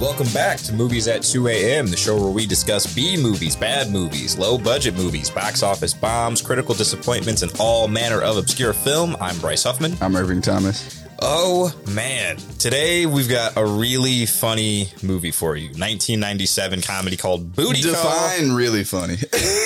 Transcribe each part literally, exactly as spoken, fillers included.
Welcome back to Movies at two a.m., the show where we discuss B movies, bad movies, low-budget movies, box office bombs, critical disappointments, and all manner of obscure film. I'm Bryce Huffman. I'm Irving Thomas. Oh, man. Today, we've got a really funny movie for you. nineteen ninety-seven comedy called Booty Call. Define really funny.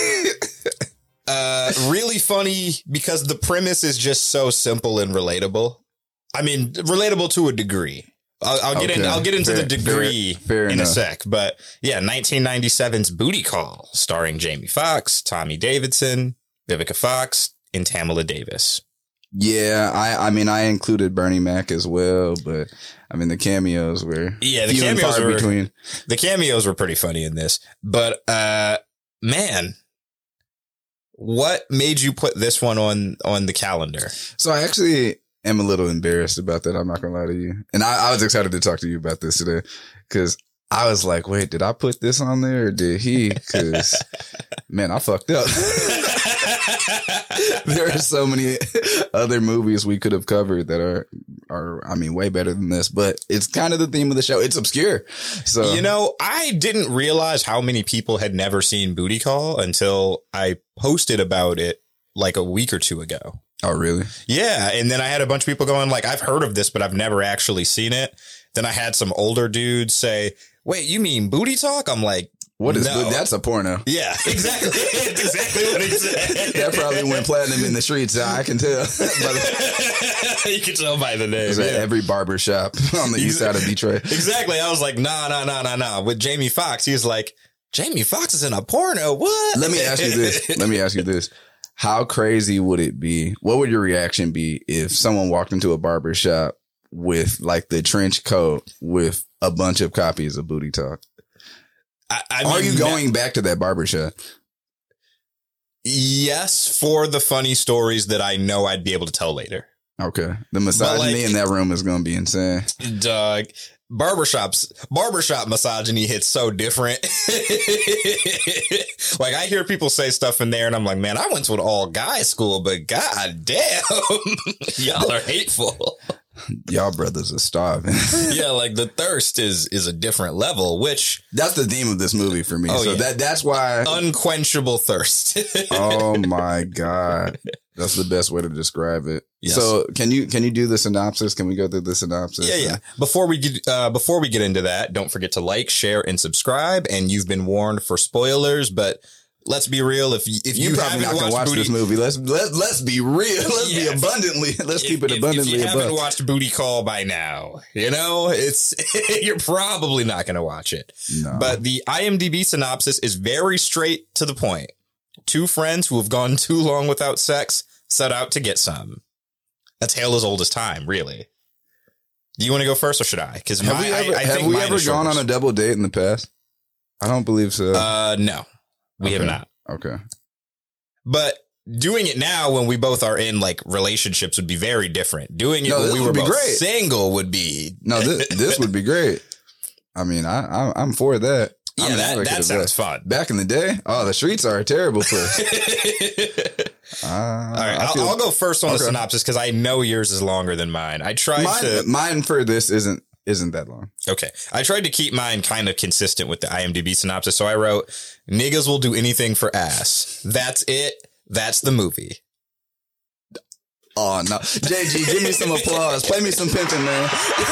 uh, really funny because the premise is just so simple and relatable. I mean, relatable to a degree. I'll, I'll get okay. in. I'll get into fair, the degree fair, fair in enough. a sec. But yeah, nineteen ninety-seven's Booty Call, starring Jamie Foxx, Tommy Davidson, Vivica Fox, and Tamala Davis. Yeah, I, I mean, I included Bernie Mac as well, but I mean, the cameos were yeah, the few and cameos far were between. The cameos were pretty funny in this. But uh, man, what made you put this one on on the calendar? So I actually am a little embarrassed about that. I'm not gonna lie to you, and I, I was excited to talk to you about this today because I was like, wait, did I put this on there or did he? Because man, I fucked up. There are so many other movies we could have covered that are, are, I mean, way better than this, but it's kind of the theme of the show. It's obscure. So, you know, I didn't realize how many people had never seen Booty Call until I posted about it like a week or two ago. Oh, really? Yeah. And then I had a bunch of people going like, I've heard of this, but I've never actually seen it. Then I had some older dudes say, wait, you mean Booty Talk? I'm like, what is no. bo- that's a porno? Yeah, exactly. That's exactly what he said. That probably went platinum in the streets. I can tell. You can tell by the name. It's Yeah. at every barber shop on the east side of Detroit. Exactly. I was like, nah, nah, nah, nah, nah. With Jamie Foxx, he was like, Jamie Foxx is in a porno. What? Let me ask you this. Let me ask you this. How crazy would it be? What would your reaction be if someone walked into a barber shop with like the trench coat with a bunch of copies of Booty Talk? I, I Are mean, you going back to that barber shop? Yes, for the funny stories that I know I'd be able to tell later. Okay. The misogyny like, in that room is going to be insane. Doug, barbershops, barbershop misogyny hits so different. Like I hear people say stuff in there and I'm like, man, I went to an all guys school, but god damn, y'all are hateful. Y'all brothers are starving. Yeah, like the thirst is is a different level, which that's the theme of this movie for me. Oh, so yeah. that that's why unquenchable thirst. Oh my God. That's the best way to describe it. Yes. So can you can you do the synopsis? Can we go through the synopsis? Yeah, yeah. Before we get uh, before we get into that, don't forget to like, share, and subscribe. And you've been warned for spoilers, but let's be real. If you, if you You're probably not gonna watch Booty, this movie. Let's let let's be real. Let's Yeah, be abundantly. Let's if, keep it if, abundantly If you above. haven't watched Booty Call by now, you know it's you're probably not going to watch it. No. But the IMDb synopsis is very straight to the point. Two friends who have gone too long without sex set out to get some. That's tale as old as time, really. Do you want to go first or should I? Because have we ever, I, I have think we mine ever is gone shortest. on a double date in the past? I don't believe so. Uh, no, we Okay. have not. Okay. But doing it now when we both are in like relationships would be very different. Doing it No, when this we were would be both great. single would be No, this this would be great. I mean, I, I I'm for that. yeah, I'm an that, advocate that of sounds fun. Back in the day, oh, the streets are a terrible place. uh, All right, I I'll, feel- I'll go first on Okay. the synopsis because I know yours is longer than mine. I tried mine, to mine for this isn't isn't that long. okay. I tried to keep mine kind of consistent with the IMDb synopsis, so I wrote, "Niggas will do anything for ass." That's it. That's the movie. Oh no, J G, give me some applause. Play me some pimping, man.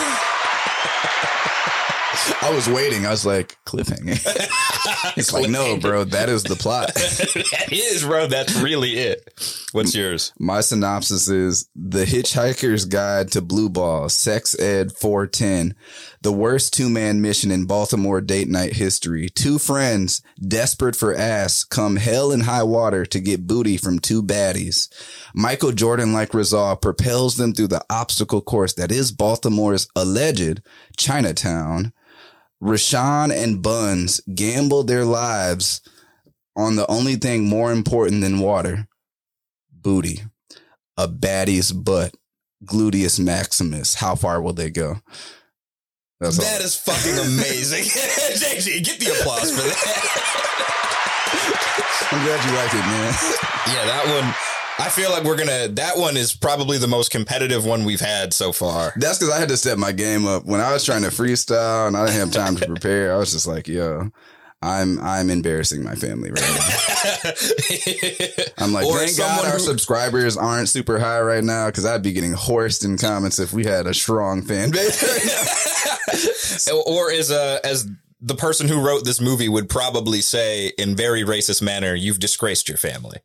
I was waiting. I was like, cliffhanger. It's like, no, bro, that is the plot. That is, bro. That's really it. What's yours? My synopsis is The Hitchhiker's Guide to Blue Ball, Sex Ed four ten, the worst two-man mission in Baltimore date night history. Two friends, desperate for ass, come hell and high water to get booty from two baddies. Michael Jordan-like resolve propels them through the obstacle course that is Baltimore's alleged Chinatown. Rashawn and Buns gamble their lives on the only thing more important than water. Booty. A baddie's butt. Gluteus maximus. How far will they go? That's That all. is fucking amazing. J G, get the applause for that. I'm glad you like it, man. Yeah, that one. I feel like we're gonna. That one is probably the most competitive one we've had so far. That's because I had to step my game up when I was trying to freestyle and I didn't have time to prepare. I was just like, yo, I'm I'm embarrassing my family right now. I'm like, Or thank God someone our who- subscribers aren't super high right now because I'd be getting horsed in comments if we had a strong fan base right now. Or as a as the person who wrote this movie would probably say in very racist manner, "You've disgraced your family."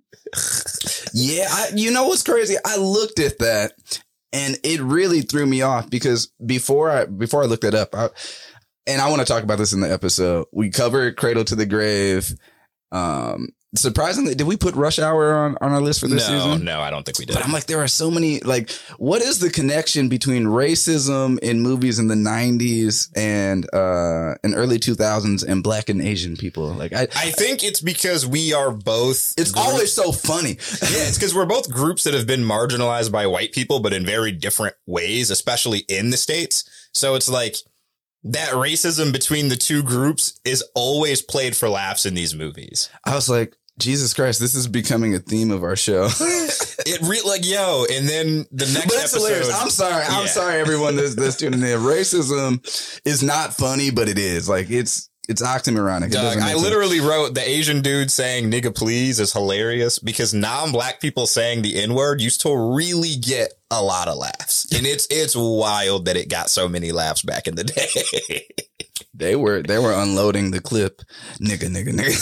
Yeah, I, you know what's crazy? I looked at that and it really threw me off because before I before I looked it up, I, and I want to talk about this in the episode. We covered Cradle to the Grave. Um, surprisingly, did we put Rush Hour on, on our list for this no, season? no, I don't think we did. But I'm like, there are so many, like, what is the connection between racism in movies in the nineties and, uh, in early two thousands and black and Asian people? Like, I, I think it's because we are both. it's groups- always so funny. Yeah, it's because we're both groups that have been marginalized by white people, but in very different ways, especially in the States. So it's like that racism between the two groups is always played for laughs in these movies. I was like, Jesus Christ, this is becoming a theme of our show. It re- like, yo, and then the next But it's episode. hilarious. I'm sorry. I'm Yeah. sorry, everyone that's, that's tuning in. Racism is not funny, but it is. Like, it's it's oxymoronic. It Doug, doesn't make I sense. literally wrote the Asian dude saying nigga please is hilarious because non-black people saying the N-word used to really get a lot of laughs. And it's it's wild that it got so many laughs back in the day. They were they were unloading the clip. Nigga, nigga, nigga.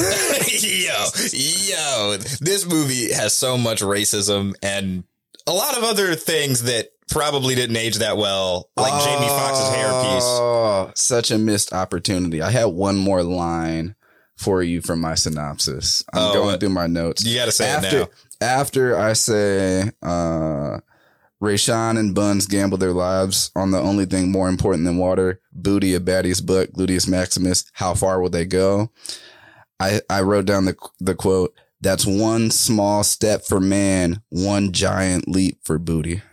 yo, yo, this movie has so much racism and a lot of other things that probably didn't age that well, like Jamie Foxx's hairpiece. Oh, such a missed opportunity. I had one more line for you from my synopsis. I'm Oh, going what? through my notes. You got to say after, it now. After I say, uh, Rayshawn and Buns gamble their lives on the only thing more important than water, booty, a baddie's butt, gluteus maximus. How far will they go? I, I wrote down the the quote. That's one small step for man, one giant leap for booty.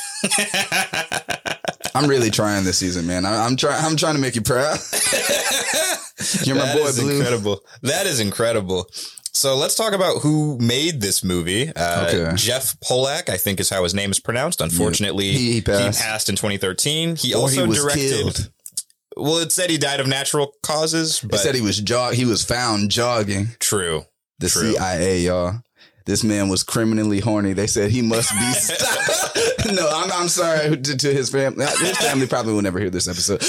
I'm really trying this season, man. I, I'm trying. I'm trying to make you proud. You're my That boy, is Blue. incredible. That is incredible. So let's talk about who made this movie. Uh, Okay. Jeff Polak, I think is how his name is pronounced. Unfortunately, He- he passed. he passed in twenty thirteen. He Or also he was directed. killed. Well, it said he died of natural causes, They but said he was jog. He was found jogging. true. The True. C I A, y'all. This man was criminally horny. They said he must be stopped. No, I'm, I'm sorry to, to his family. His family probably will never hear this episode,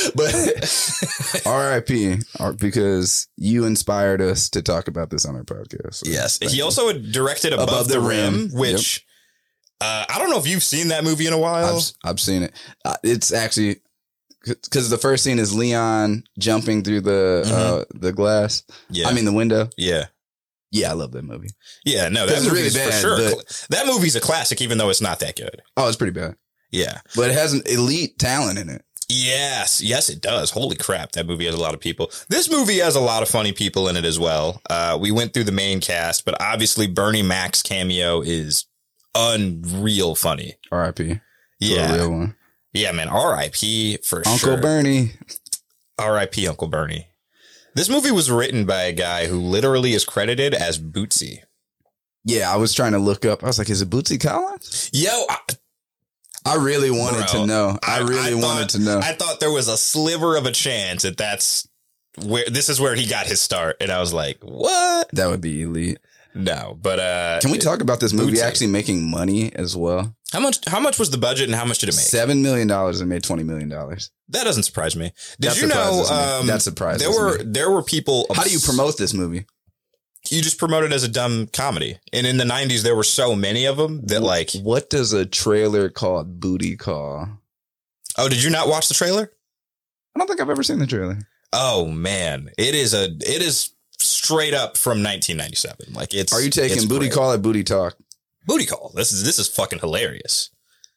but R I P because you inspired us to talk about this on our podcast. So Yes. thank He you. also directed Above, Above the, the Rim, Rim. which uh, I don't know if you've seen that movie in a while. I've, I've seen it. Uh, it's actually because the first scene is Leon jumping through the uh, the glass. yeah. I mean the window. yeah. Yeah, I love that movie. Yeah. No, that It's really movie's for bad, sure. but- That movie's a classic, even though it's not that good. Oh, it's pretty bad, Yeah. but it has an elite talent in it. Yes, yes, it does. Holy crap, that movie has a lot of people. This movie has a lot of funny people in it as well. Uh, we went through the main cast, but obviously Bernie Mac's cameo is unreal funny. R I P For a Yeah, real one. yeah, man. R I P for Uncle sure. Bernie. R I P Uncle Bernie. This movie was written by a guy who literally is credited as Bootsy. Yeah, I was trying to look up. I was like, is it Bootsy Collins? Yo, I, I really wanted Bro, to know. I, really I wanted thought- to know. I thought there was a sliver of a chance that that's where this is where he got his start, and I was like, what? That would be elite. No, but uh, Can we talk about this movie Bootsy. actually making money as well? How much? How much was the budget, and how much did it make? Seven million dollars and made twenty million dollars. That doesn't surprise me. Did That you know? surprises me. Um, That surprises There were me. there were people. How do you promote this movie? You just promote it as a dumb comedy, and in the nineties there were so many of them that like. What does a trailer called Booty Call? Oh, did you not watch the trailer? I don't think I've ever seen the trailer. Oh man, it is a it is straight up from nineteen ninety-seven. Like it's. Are you taking it's Booty great. Call or Booty Talk? Booty call? This is this is fucking hilarious.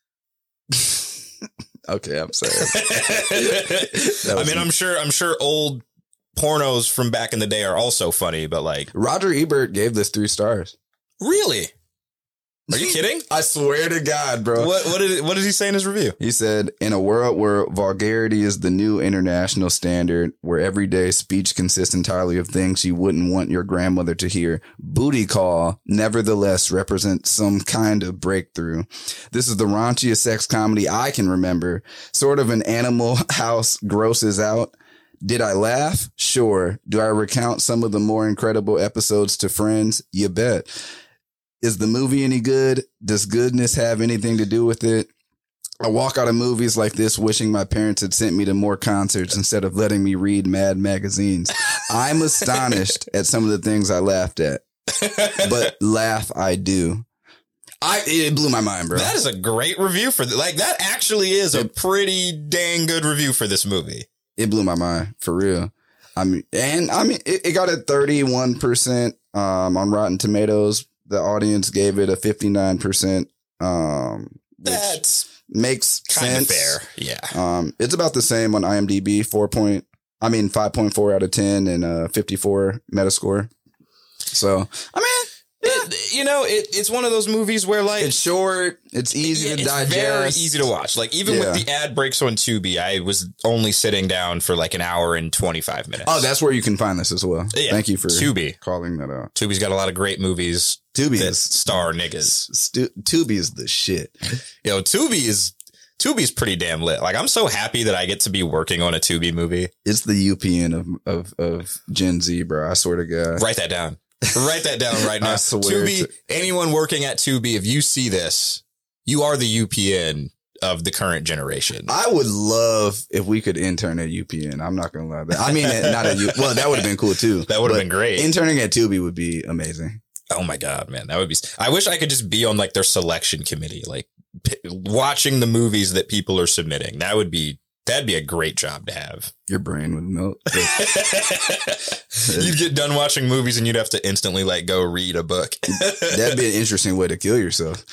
Okay, I'm sorry. I was mean, a- I'm sure I'm sure old pornos from back in the day are also funny, but like Roger Ebert gave this three stars. really, Are you kidding? I swear to God, bro. What what did what did he say in his review? He said, in a world where vulgarity is the new international standard, where everyday speech consists entirely of things you wouldn't want your grandmother to hear, Booty Call nevertheless represents some kind of breakthrough. This is the raunchiest sex comedy I can remember. Sort of an Animal House grosses out. Did I laugh? Sure. Do I recount some of the more incredible episodes to friends? You bet. Is the movie any good? Does goodness have anything to do with it? I walk out of movies like this wishing my parents had sent me to more concerts instead of letting me read Mad magazines. I'm astonished at some of the things I laughed at, but laugh I do. I it blew my mind, bro. That is a great review for the, like that. Actually, is a pretty dang good review for this movie. It blew my mind for real. I mean, and I mean, it, it got a thirty-one percent um, on Rotten Tomatoes. The audience gave it a fifty-nine percent. Um, which That's makes kind sense. of fair. Yeah. Um, it's about the same on IMDb. Four point, I mean, five point four out of ten and uh, fifty-four Metascore. So, I mean, It, you know, it, it's one of those movies where like it's short. It's easy yeah, to it's digest. very easy to watch. Like even Yeah. with the ad breaks on Tubi, I was only sitting down for like an hour and twenty-five minutes. Oh, that's where you can find this as well. Yeah. Thank you for Tubi. calling that out. Tubi's got a lot of great movies Tubi that is star niggas. Stu- Tubi is the shit. Yo, Tubi is Tubi's pretty damn lit. Like I'm so happy that I get to be working on a Tubi movie. It's the U P N of of of Gen Z, bro. I swear to God. Write that down. Write that down right now. I swear Tubi, to- anyone working at Tubi, if you see this, you are the U P N of the current generation. I would love if we could intern at U P N. I'm not gonna lie. I mean, not at U. Well, that would have been cool too. That would have But been great. Interning at Tubi would be amazing. Oh my God, man. That would be, I wish I could just be on like their selection committee, like p- watching the movies that people are submitting. That would be, that'd be a great job to have. Your brain would melt. You'd get done watching movies and you'd have to instantly like go read a book. That'd be an interesting way to kill yourself.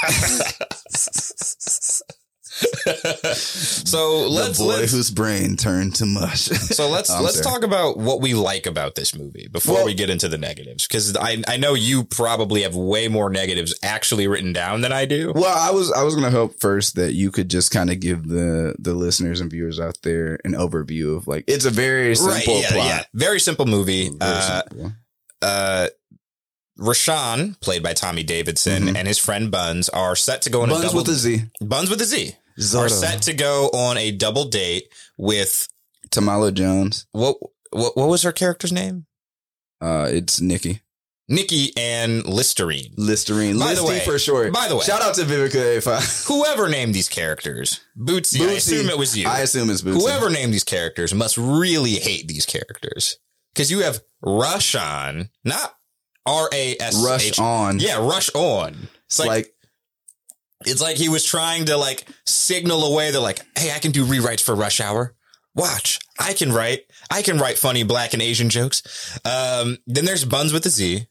So let's, the boy let's whose brain turned to mush. so let's I'm let's sorry. talk about what we like about this movie before Well- we get into the negatives, because I I know you probably have way more negatives actually written down than I do. Well, I was I was gonna hope first that you could just kind of give the the listeners and viewers out there an overview of like it's a very simple yeah, plot. yeah, very simple movie. Very Uh, simple. uh, Rashawn, played by Tommy Davidson, Mhm. and his friend Buns are set to go on a Buns double with a Z. Buns with a Z are Zotto. set to go on a double date with Tamala Jones. what what what was her character's name? Uh, it's Nikki. Nikki and Listerine. Listerine. By the Listy way- for short. by the way- shout out to Vivica A five. Whoever named these characters, Bootsy, I Bootsy. assume it was you. I assume it's Bootsy. Whoever named these characters must really hate these characters, because you have Rashawn, not R A S H. Rush on. Yeah, Rush on. It's like- like, It's like he was trying to like signal away. They're like, hey, I can do rewrites for Rush Hour. Watch, I can write. I can write funny black and Asian jokes. Um, then there's Buns with a Z.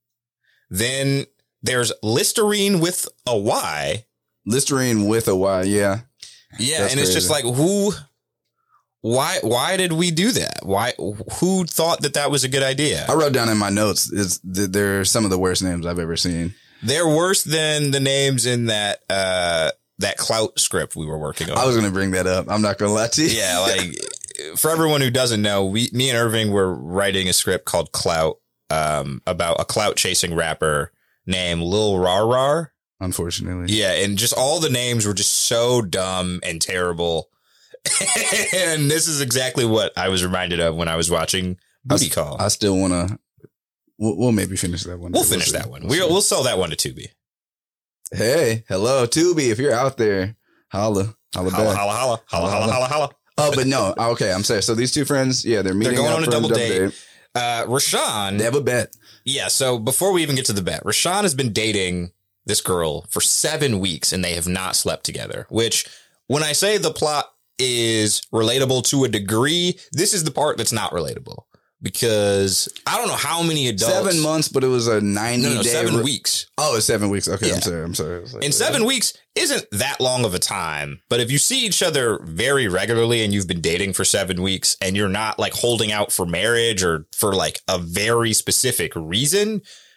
Then there's Listerine with a Y. Listerine with a Y. Yeah. Yeah, That's and it's just like, crazy. who, why, why did we do that? Why, who thought that that was a good idea? I wrote down in my notes, it's, th- they're some of the worst names I've ever seen. They're worse than the names in that, uh, that clout script we were working on. I was going to bring that up. I'm not going to lie to you. Yeah, like for everyone who doesn't know, we, me and Irving were writing a script called Clout, um, about a clout chasing rapper named Lil Rar Rar. Unfortunately. Yeah, and just all the names were just so dumb and terrible. And this is exactly what I was reminded of when I was watching Booty Call. I still want to, we'll, we'll maybe finish that one. we'll finish that one. We'll, we'll sell that one to Tubi. Hey, hello, Tubi. If you're out there, holla. Holla Holla, back. holla, holla, holla, holla, holla, holla. Oh, but no. Okay, I'm sorry. So these two friends, yeah, they're meeting going up on a for double date. Uh, Rashawn. They have a bet. Yeah, so before we even get to the bet, Rashawn has been dating this girl for seven weeks and they have not slept together, which when I say the plot is relatable to a degree, this is the part that's not relatable, because I don't know how many adults. Seven months, but it was a ninety No, no, day. seven re- weeks. Oh, it's seven weeks. Okay, Yeah. I'm sorry. I'm sorry. I was like, And seven weeks isn't that long of a time, but if you see each other very regularly and you've been dating for seven weeks and you're not like holding out for marriage or for like a very specific reason,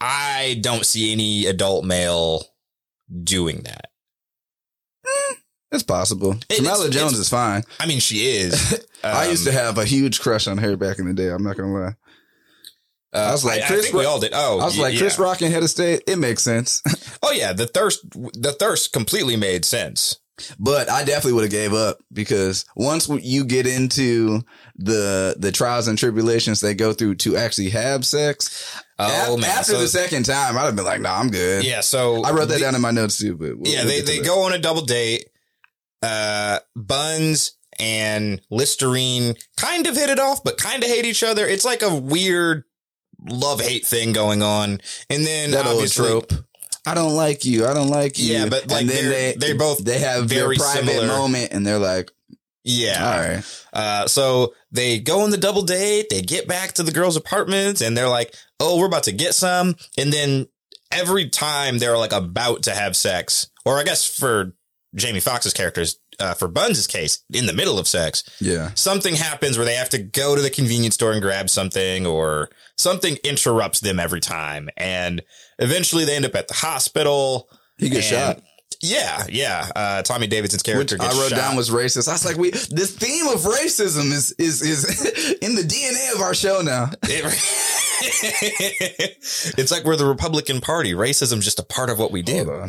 I don't see any adult male doing that. It's possible. It, Jamala it's, Jones it's, is fine. I mean, she is. Um, I used to have a huge crush on her back in the day. I'm not gonna lie. Uh, I was like, I, Chris I think we all did. Oh, I was y- like, yeah. Chris Rock and Head of State. It makes sense. Oh yeah, the thirst, the thirst completely made sense. But I definitely would have gave up because once you get into the the trials and tribulations they go through to actually have sex, Oh af- man! after So- the second time, I'd have been like, "Nah, I'm good." Yeah. So I wrote that the- down in my notes too. But we'll, yeah, we'll they get to they that. go on a double date. Uh, Buns and Listerine kind of hit it off, but kind of hate each other. It's like a weird love hate thing going on, and then That old obviously, trope. I don't like you. I don't like you. Yeah, but, like, and then they're- they they're both they have very their private similar. moment, and they're like, yeah. "All right." Uh, so they go on the double date. They get back to the girls' apartments, and they're like, "Oh, we're about to get some." And then every time they're like about to have sex, or I guess for Jamie Foxx's characters, uh, for Buns' case, in the middle of sex, Yeah. something happens where they have to go to the convenience store and grab something, or something interrupts them every time. And eventually they end up at the hospital. He gets and- shot. Yeah, yeah. Uh, Tommy Davidson's Which character I gets wrote shot. down was racist. I was like, "We this theme of racism is is is in the D N A of our show now." It- it's like we're the Republican Party. Racism's just a part of what we do. Hold on.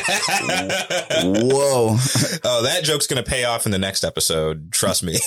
Whoa. Oh, that joke's going to pay off in the next episode. Trust me.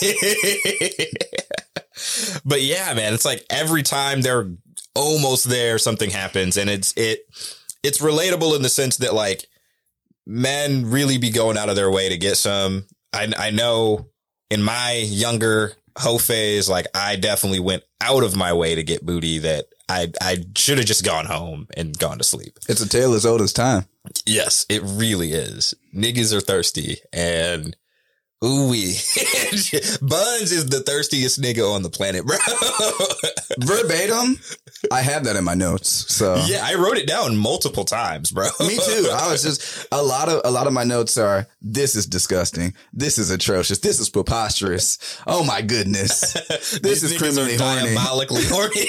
But yeah, man, it's like every time they're almost there, something happens, and it's it it's relatable in the sense that like men really be going out of their way to get some. I I know in my younger hoe phase, like I definitely went out of my way to get booty that I I should have just gone home and gone to sleep. It's a tale as old as time. Yes, it really is. Niggas are thirsty, and ooh wee. Buns is the thirstiest nigga on the planet, bro. Verbatim, I have that in my notes. So Yeah, I wrote it down multiple times, bro. me too. I was just a lot of a lot of my notes are this is disgusting. This is atrocious. This is preposterous. Oh my goodness. This These is niggas criminally are horny. diabolically horny.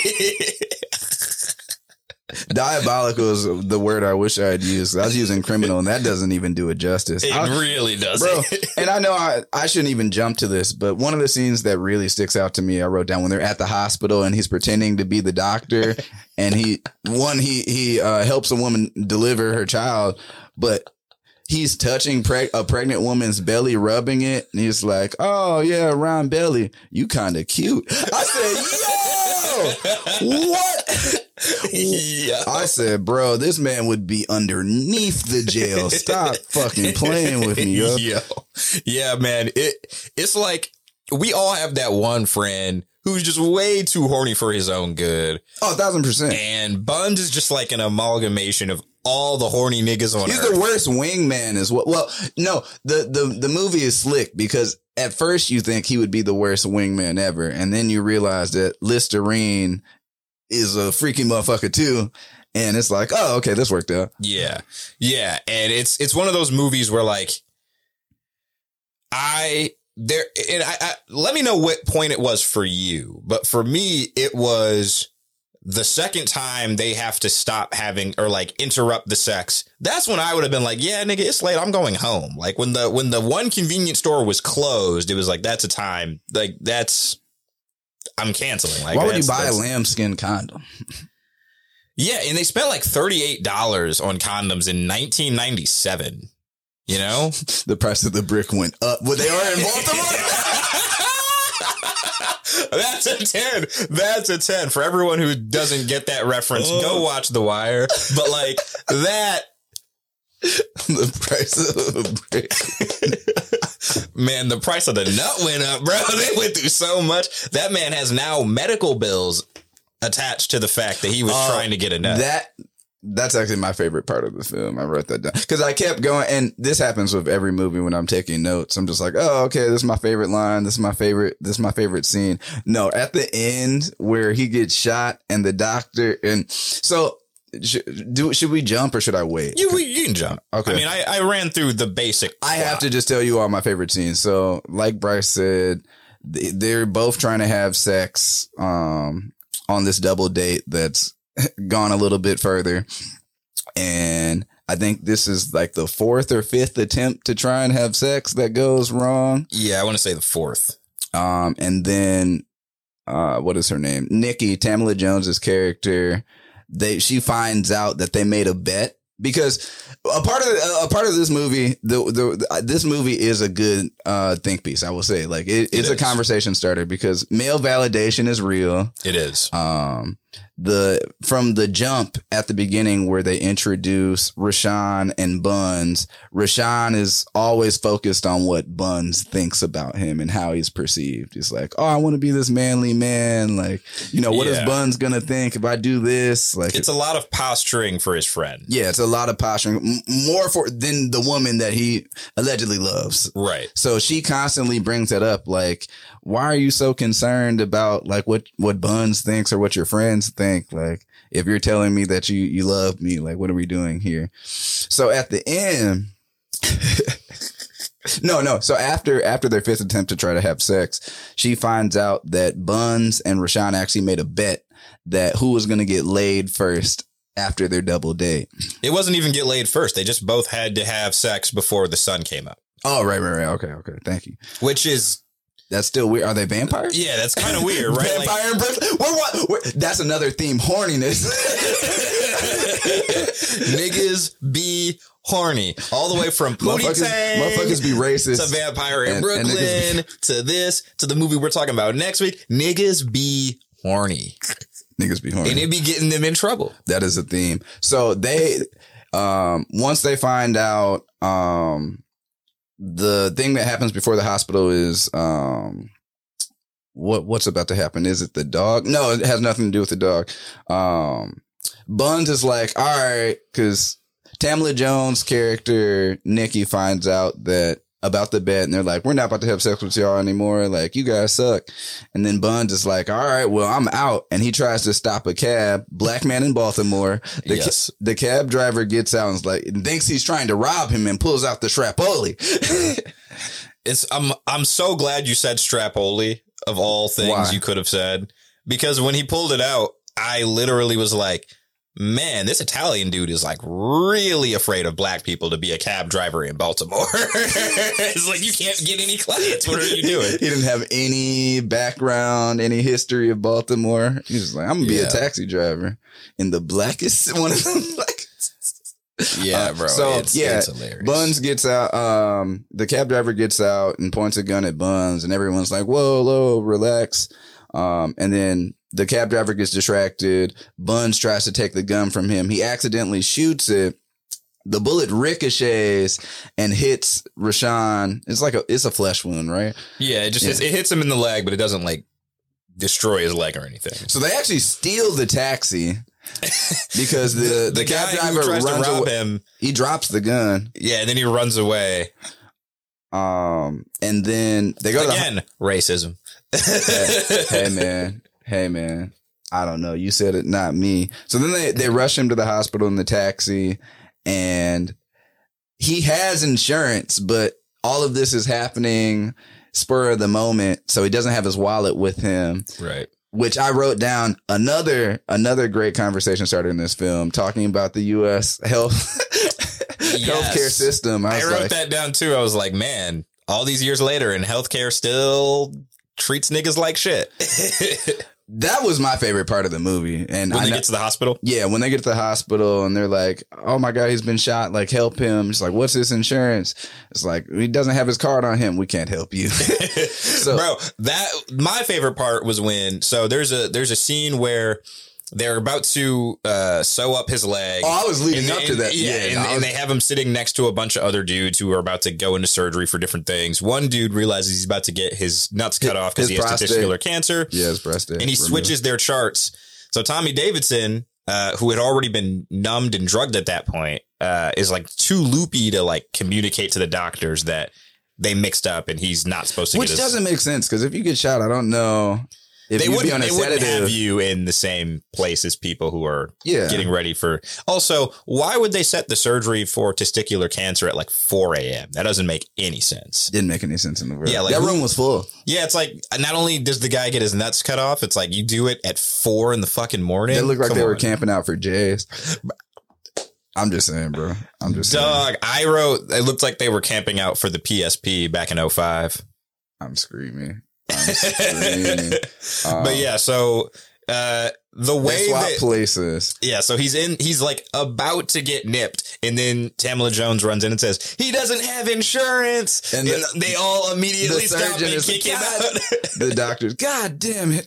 Diabolical is the word I wish I had used. I was using criminal, and that doesn't even do it justice. It I- really does. Bro, and I know I, I shouldn't even jump to this, but one of the scenes that really sticks out to me, I wrote down when they're at the hospital and he's pretending to be the doctor, and he one he he uh, helps a woman deliver her child, but he's touching preg- a pregnant woman's belly, rubbing it, and he's like, "Oh yeah, round belly, you kind of cute." I said, "Yo, what?" Yeah. I said, "Bro, this man would be underneath the jail. Stop fucking playing with me, yo." Yo. Yeah, man. It it's like we all have that one friend who's just way too horny for his own good. Oh, a thousand percent. And Buns is just like an amalgamation of all the horny niggas on He's earth. the worst wingman as well. Well, no, the, the, the movie is slick because at first you think he would be the worst wingman ever. And then you realize that Listerine is a freaky motherfucker too. And it's like, oh, okay, this worked out. Yeah. Yeah. And it's it's one of those movies where like I there and I, I let me know what point it was for you. But for me, it was the second time they have to stop having or like interrupt the sex. That's when I would have been like, yeah, nigga, it's late. I'm going home. Like when the when the one convenience store was closed, it was like, that's a time. Like that's I'm canceling. Like Why would you that's- buy a that's- lambskin condom? Yeah, and they spent like thirty-eight dollars on condoms in nineteen ninety-seven. You know? The price of the brick went up. Well, they are in Baltimore. That's a ten. That's a ten. For everyone who doesn't get that reference, go watch The Wire. But like that, The price of a brick. man, the price of the nut went up, bro. They went through so much. That man has now medical bills attached to the fact that he was Uh, trying to get a nut. That that's actually my favorite part of the film. I wrote that down because I kept going, and this happens with every movie when I'm taking notes. I'm just like, oh, okay, this is my favorite line. This is my favorite. This is my favorite scene. No, at the end where he gets shot and the doctor, and so sh- do should we jump or should I wait? you you can jump. Okay. I mean, I, I ran through the basic. I have plot. to just tell you all my favorite scenes. So, like Bryce said, they- they're both trying to have sex um, on this double date that's gone a little bit further. And I think this is like the fourth or fifth attempt to try and have sex that goes wrong. Yeah, I want to say the fourth. Um, and then, uh, what is her name? Nikki, Tamala Jones's character. They she finds out that they made a bet. Because a part of a part of this movie, the, the this movie is a good uh, think piece. I will say, like it, it's it a conversation starter because male validation is real. It is. Um, the from the jump at the beginning where they introduce Rashawn and Buns. Rashawn is always focused on what Buns thinks about him and how he's perceived. He's like, oh, I want to be this manly man. Like, you know, what yeah. is Buns gonna think if I do this? Like, it's a lot of posturing for his friend. Yeah, it's a lot of posturing, M- more for than the woman that he allegedly loves. Right. So she constantly brings it up. Like, why are you so concerned about like what what Buns thinks or what your friends think? Like, if you're telling me that you you love me, like, what are we doing here? So at the end, no, no. So after after their fifth attempt to try to have sex, she finds out that Buns and Rashawn actually made a bet that who was going to get laid first after their double date. It wasn't even get laid first. They just both had to have sex before the sun came up. Oh, right, right, right. Okay, okay. Thank you. Which is... That's still weird. Are they vampires? Yeah, that's kind of weird, right? Vampire like, and Brooklyn. We're, what, we're, that's another theme, horniness. Niggas be horny. All the way from Pootie Tang motherfuckers be racist to Vampire in and, Brooklyn and to this to the movie we're talking about next week. Niggas be horny. Niggas be horny. And it be getting them in trouble. That is a theme. So they, um, once they find out, um, the thing that happens before the hospital is, um, what, what's about to happen? Is it the dog? No, it has nothing to do with the dog. Um, Buns is like, all right, cause Tamala Jones' character, Nikki, finds out that about the bet and they're like, we're not about to have sex with y'all anymore. Like, you guys suck. And then Buns is like, all right, well, I'm out. And he tries to stop a cab, black man in Baltimore. The, yes. ca- the cab driver gets out and is like, and thinks he's trying to rob him and pulls out the strapoli. It's, I'm, I'm so glad you said strapoli of all things Why? You could have said, because when he pulled it out, I literally was like, man, this Italian dude is like really afraid of black people to be a cab driver in Baltimore. It's like, you can't get any clients. What are you doing? He didn't have any background, any history of Baltimore. He's just like, I'm going to be Yeah. a taxi driver in the blackest, one of the blackest. Yeah, bro. So, it's, yeah, it's hilarious. Buns gets out, um, the cab driver gets out and points a gun at Buns and everyone's like, whoa, whoa, relax. Um, and then the cab driver gets distracted. Buns tries to take the gun from him. He accidentally shoots it. The bullet ricochets and hits Rashawn. It's like a, it's a flesh wound, right? Yeah, it just Yeah. Hits, it hits him in the leg, but it doesn't like destroy his leg or anything. So they actually steal the taxi because the, the, The cab guy driver who tries to runs rob away. him, He drops the gun. yeah, and then he runs away. Um, and then they go to the, Again, racism. hey man, hey man, I don't know. You said it, not me. So then they, they rush him to the hospital in the taxi and he has insurance, but all of this is happening spur of the moment. So he doesn't have his wallet with him, Right. which I wrote down another, another great conversation started in this film talking about the U S health Yes. healthcare system. I, I was wrote like, that down too. I was like, man, all these years later and healthcare still treats niggas like shit. that was my favorite part of the movie. And When I they know, get to the hospital. yeah, when they get to the hospital and they're like, oh my God, he's been shot. Like, help him. It's like, what's his insurance? It's like, he doesn't have his card on him. We can't help you. So, Bro, that my favorite part was when so there's a there's a scene where they're about to uh, sew up his leg. oh, I was leading And- up to and- that. Yeah, Yeah. and, I and was- they have him sitting next to a bunch of other dudes who are about to go into surgery for different things. One dude realizes he's about to get his nuts cut off because his he has prostate. testicular cancer. yeah, his breast. And he switches their charts. So Tommy Davidson, uh, who had already been numbed and drugged at that point, uh, is like too loopy to like communicate to the doctors that they mixed up and he's not supposed to Which get his... doesn't make sense because if you get shot, I don't know. If they you be wouldn't, on a they wouldn't sedative, have you in the same place as people who are yeah. getting ready for. Also, why would they set the surgery for testicular cancer at like four a.m.? That doesn't make any sense. Didn't make any sense in the world. Yeah, like that who- room was full. Yeah, it's like not only does the guy get his nuts cut off, it's like you do it at four in the fucking morning. They looked like Come they were on. camping out for Jays. I'm just saying, bro. I'm just saying. Dog, I wrote. It looked like they were camping out for the P S P back in oh five. I'm screaming. I'm screaming. Um, But yeah, so uh, the way they swap that places. yeah, so he's in. He's like about to get nipped, and then Tamala Jones runs in and says he doesn't have insurance, And and, the- they all immediately the stop surgeon and is kick him God- out. The doctor's, God damn it.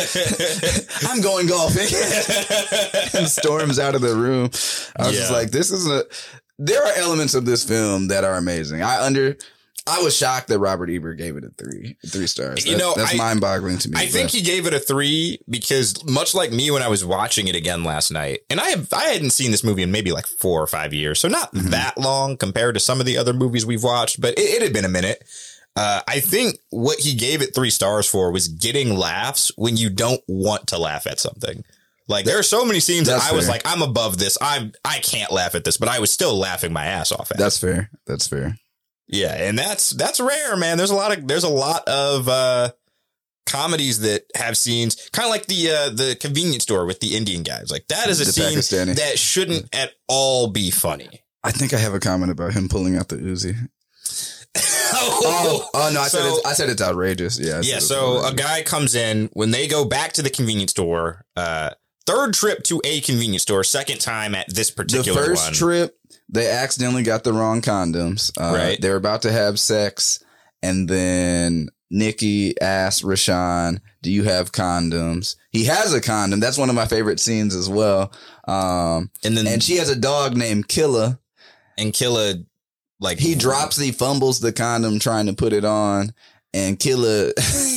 I'm going golfing. And storms out of the room. I was just Yeah. like, this is a, there are elements of this film that are amazing. I under, I was shocked that Robert Ebert gave it a three, three stars. You That- know, that's I- mind boggling to me. I think but- he gave it a three because much like me when I was watching it again last night, and I have I hadn't seen this movie in maybe like four or five years, so not Mhm. that long compared to some of the other movies we've watched, but it, it had been a minute. Uh, I think what he gave it three stars for was getting laughs when you don't want to laugh at something. Like there are so many scenes that That's I was fair. like, I'm above this. I'm I can't laugh at this, but I was still laughing my ass off at. it. That's fair. That's fair. Yeah, and that's that's rare, man. There's a lot of there's a lot of uh, comedies that have scenes kind of like the uh, the convenience store with the Indian guys. Like that is a The scene Pakistani. that shouldn't at all be funny. I think I have a comment about him pulling out the Uzi. oh, Oh, oh no, I said So- it's, I said it's outrageous. Yeah. I said yeah. it's So a outrageous. guy comes in when they go back to the convenience store. Uh, third trip to a convenience store, second time at this The particular first one. trip, they accidentally got the wrong condoms. Uh, Right. They were about to have sex, and then Nikki asked Rashawn, "Do you have condoms?" He has a condom. That's one of my favorite scenes as well. Um, and then and she has a dog named Killa. and Killa like He drops, he fumbles the condom trying to put it on, and Killa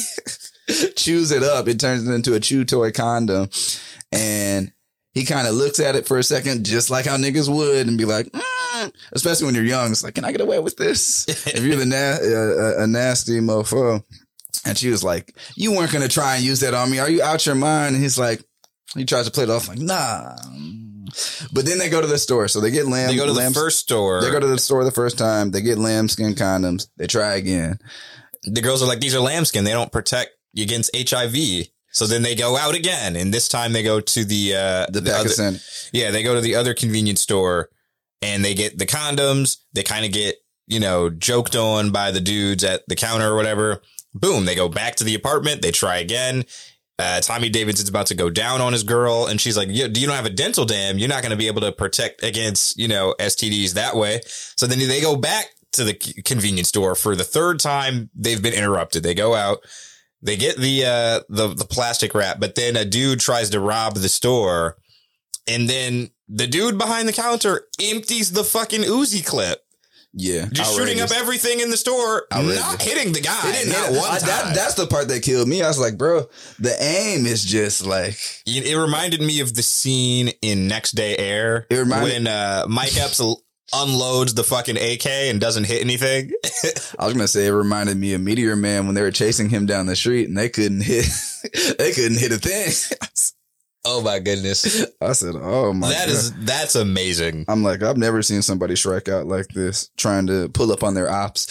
chews it up. It turns it into a chew toy condom, and he kind of looks at it for a second, just like how niggas would, and be like, mm. especially when you're young. It's like, can I get away with this? If you're the na- uh, a nasty mofo. And she was like, you weren't going to try and use that on me. Are you out your mind? And he's like, he tries to play it off like, nah. But then they go to the store. So they get lamb. they go to the lamb- first store. They go to the store the first time. They get lambskin condoms. They try again. the girls are like, these are lambskin. They don't protect you against H I V. So then they go out again. And this time they go to the, uh, The, the other, Pakistan. yeah, they go to the other convenience store and they get the condoms. They kind of get, you know, joked on by the dudes at the counter or whatever. Boom. They go back to the apartment. They try again. Uh, Tommy Davidson's about to go down on his girl. And she's like, yeah, you don't have a dental dam. You're not going to be able to protect against, you know, S T Ds that way. So then they go back to the c- convenience store for the third time. They've been interrupted. They go out. They get the, uh, the, the plastic wrap, but then a dude tries to rob the store. And then the dude behind the counter empties the fucking Uzi clip. Yeah. Just shooting up everything in the store, Outrageous. not hitting the guy. It didn't not hit one I- time. that, that's the part that killed me. I was like, bro, the aim is just like, It it reminded me of the scene in Next Day Air It reminded- when uh, Mike Epps l- unloads the fucking A K and doesn't hit anything. I was gonna say it reminded me of Meteor Man when they were chasing him down the street and they couldn't hit, they couldn't hit a thing. Oh my goodness, I said, oh my that God. is that's amazing. I'm like, I've never seen somebody strike out like this, trying to pull up on their ops.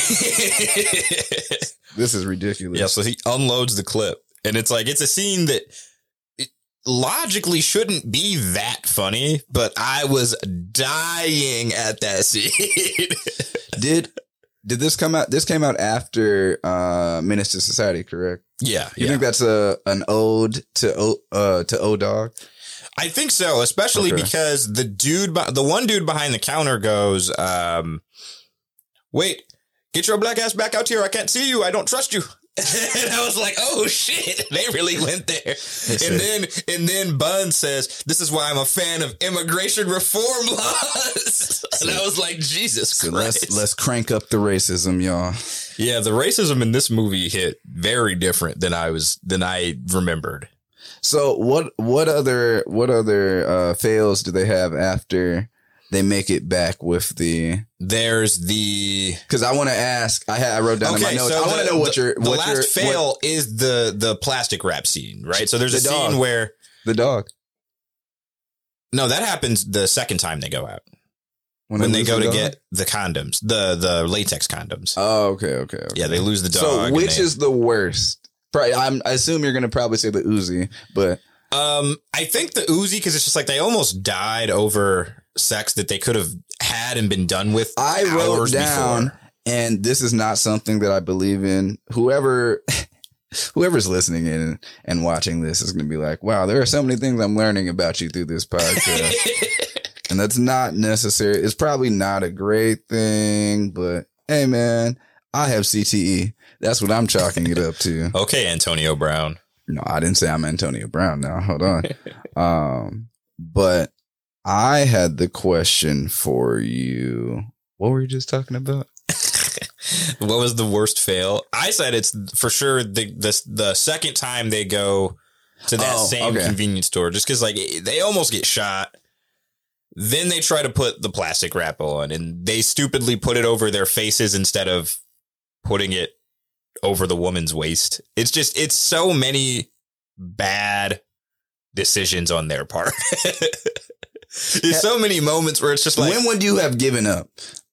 This is ridiculous. Yeah, so he unloads the clip, and it's like it's a scene that it logically shouldn't be that funny, but I was dying at that scene. Did did this come out? This came out after uh, Menace to Society, correct? yeah, You yeah. think that's a an ode to O uh, to O Dog? I think so, especially Okay. because the dude, be- the one dude behind the counter goes, um, wait, get your black ass back out here. I can't see you. I don't trust you. And I was like, oh shit, they really went there. And then, and then Bun says, this is why I'm a fan of immigration reform laws. And I was like, Jesus So Christ. let's let's crank up the racism, y'all. Yeah, the racism in this movie hit very different than I was, than I remembered. So what what other what other uh, fails do they have after they make it back with the. There's the because I want to ask. I had I wrote down okay, in my notes. so I want to the, know what the, your the what last your, fail what, is the the plastic wrap scene, right? So there's The a dog. scene where the dog no, that happens the second time they go out when, they they lose go the to dog? get the condoms, the the latex condoms. Oh, okay, okay, okay. Yeah, they lose the dog. So and which they- is the worst? Probably, I'm, I assume you're going to probably say the Uzi, but Um, I think the Uzi, because it's just like they almost died over sex that they could have had and been done with. I wrote hours down, before. and this is not something that I believe in. Whoever, whoever's listening in and watching this is going to be like, wow, there are so many things I'm learning about you through this podcast. And that's not necessary. It's probably not a great thing, but hey, man, I have C T E. That's what I'm chalking it up to. Okay, Antonio Brown. No, I didn't say I'm Antonio Brown now. Hold on. um, but I had the question for you. What were you just talking about? What was the worst fail? I said it's for sure the the, the second time they go to that Oh, same okay. convenience store, just because like they almost get shot. Then they try to put the plastic wrap on, and they stupidly put it over their faces instead of putting it over the woman's waist. It's just, it's so many bad decisions on their part. There's so many moments where it's just like, When would you have given up?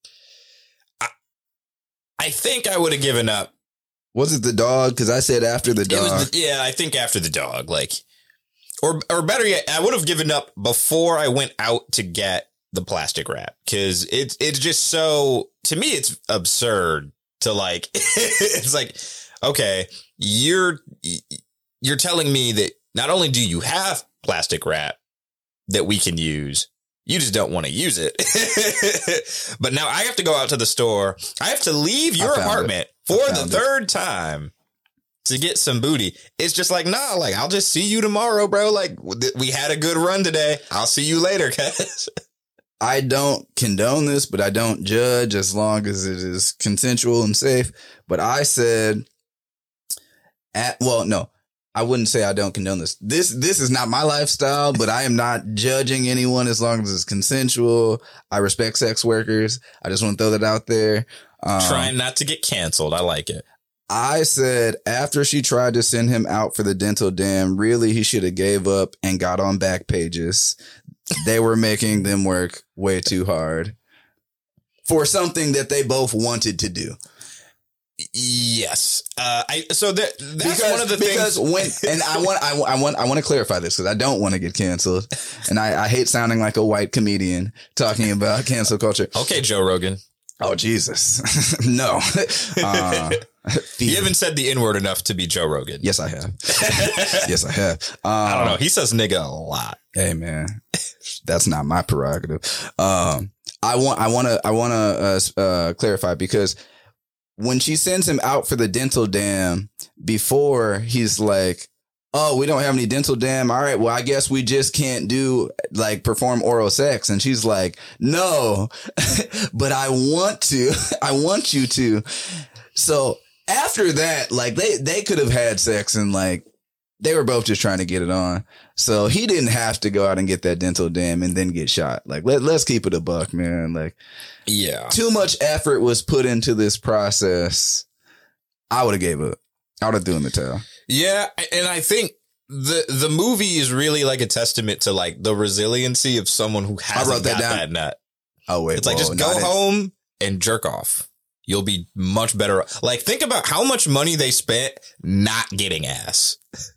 I think I would have given up. Was it the dog? Because I said after the It dog. was the, yeah, I think after the dog, like, or or better yet, I would have given up before I went out to get the plastic wrap, because it's it's just so, to me, it's absurd to like. It's like, okay, you're you're telling me that not only do you have plastic wrap that we can use, you just don't want to use it. But now I have to go out to the store. I have to leave your apartment it. for the third it. time to get some booty. It's just like, nah, like, I'll just see you tomorrow, bro. Like, we had a good run today. I'll see you later, guys. I don't condone this, but I don't judge as long as it is consensual and safe. But I said, at, well, no. I wouldn't say I don't condone this. This this is not my lifestyle, but I am not judging anyone as long as it's consensual. I respect sex workers. I just want to throw that out there. Um, Trying not to get canceled. I like it. I said after she tried to send him out for the dental dam, really he should have gave up and got on back pages. They were making them work way too hard for something that they both wanted to do. Yes. Uh, I so that that's because, one of the because things. when and I want I, I want I want to clarify this because I don't want to get canceled, and I, I hate sounding like a white comedian talking about cancel culture. Okay, Joe Rogan. Oh Jesus, no. Uh, you haven't said the N word enough to be Joe Rogan. Yes, I have. Yes, I have. Um, I don't know. He says nigga a lot. Hey man, that's not my prerogative. Um, I want I want to I want to uh, uh, clarify because. When she sends him out for the dental dam, before he's like, oh, we don't have any dental dam. All right, well, I guess we just can't do like perform oral sex. And she's like, no, but I want to. I want you to. So after that, like they, they could have had sex and like they were both just trying to get it on. So he didn't have to go out and get that dental dam and then get shot. Like, let, let's keep it a buck, man. Like, yeah, too much effort was put into this process. I would have gave up. I would have thrown the towel. Yeah. And I think the, the movie is really like a testament to like the resiliency of someone who hasn't got that, that nut. Oh, wait. It's like, whoa, just go home and jerk off. You'll be much better. Like, think about how much money they spent not getting ass.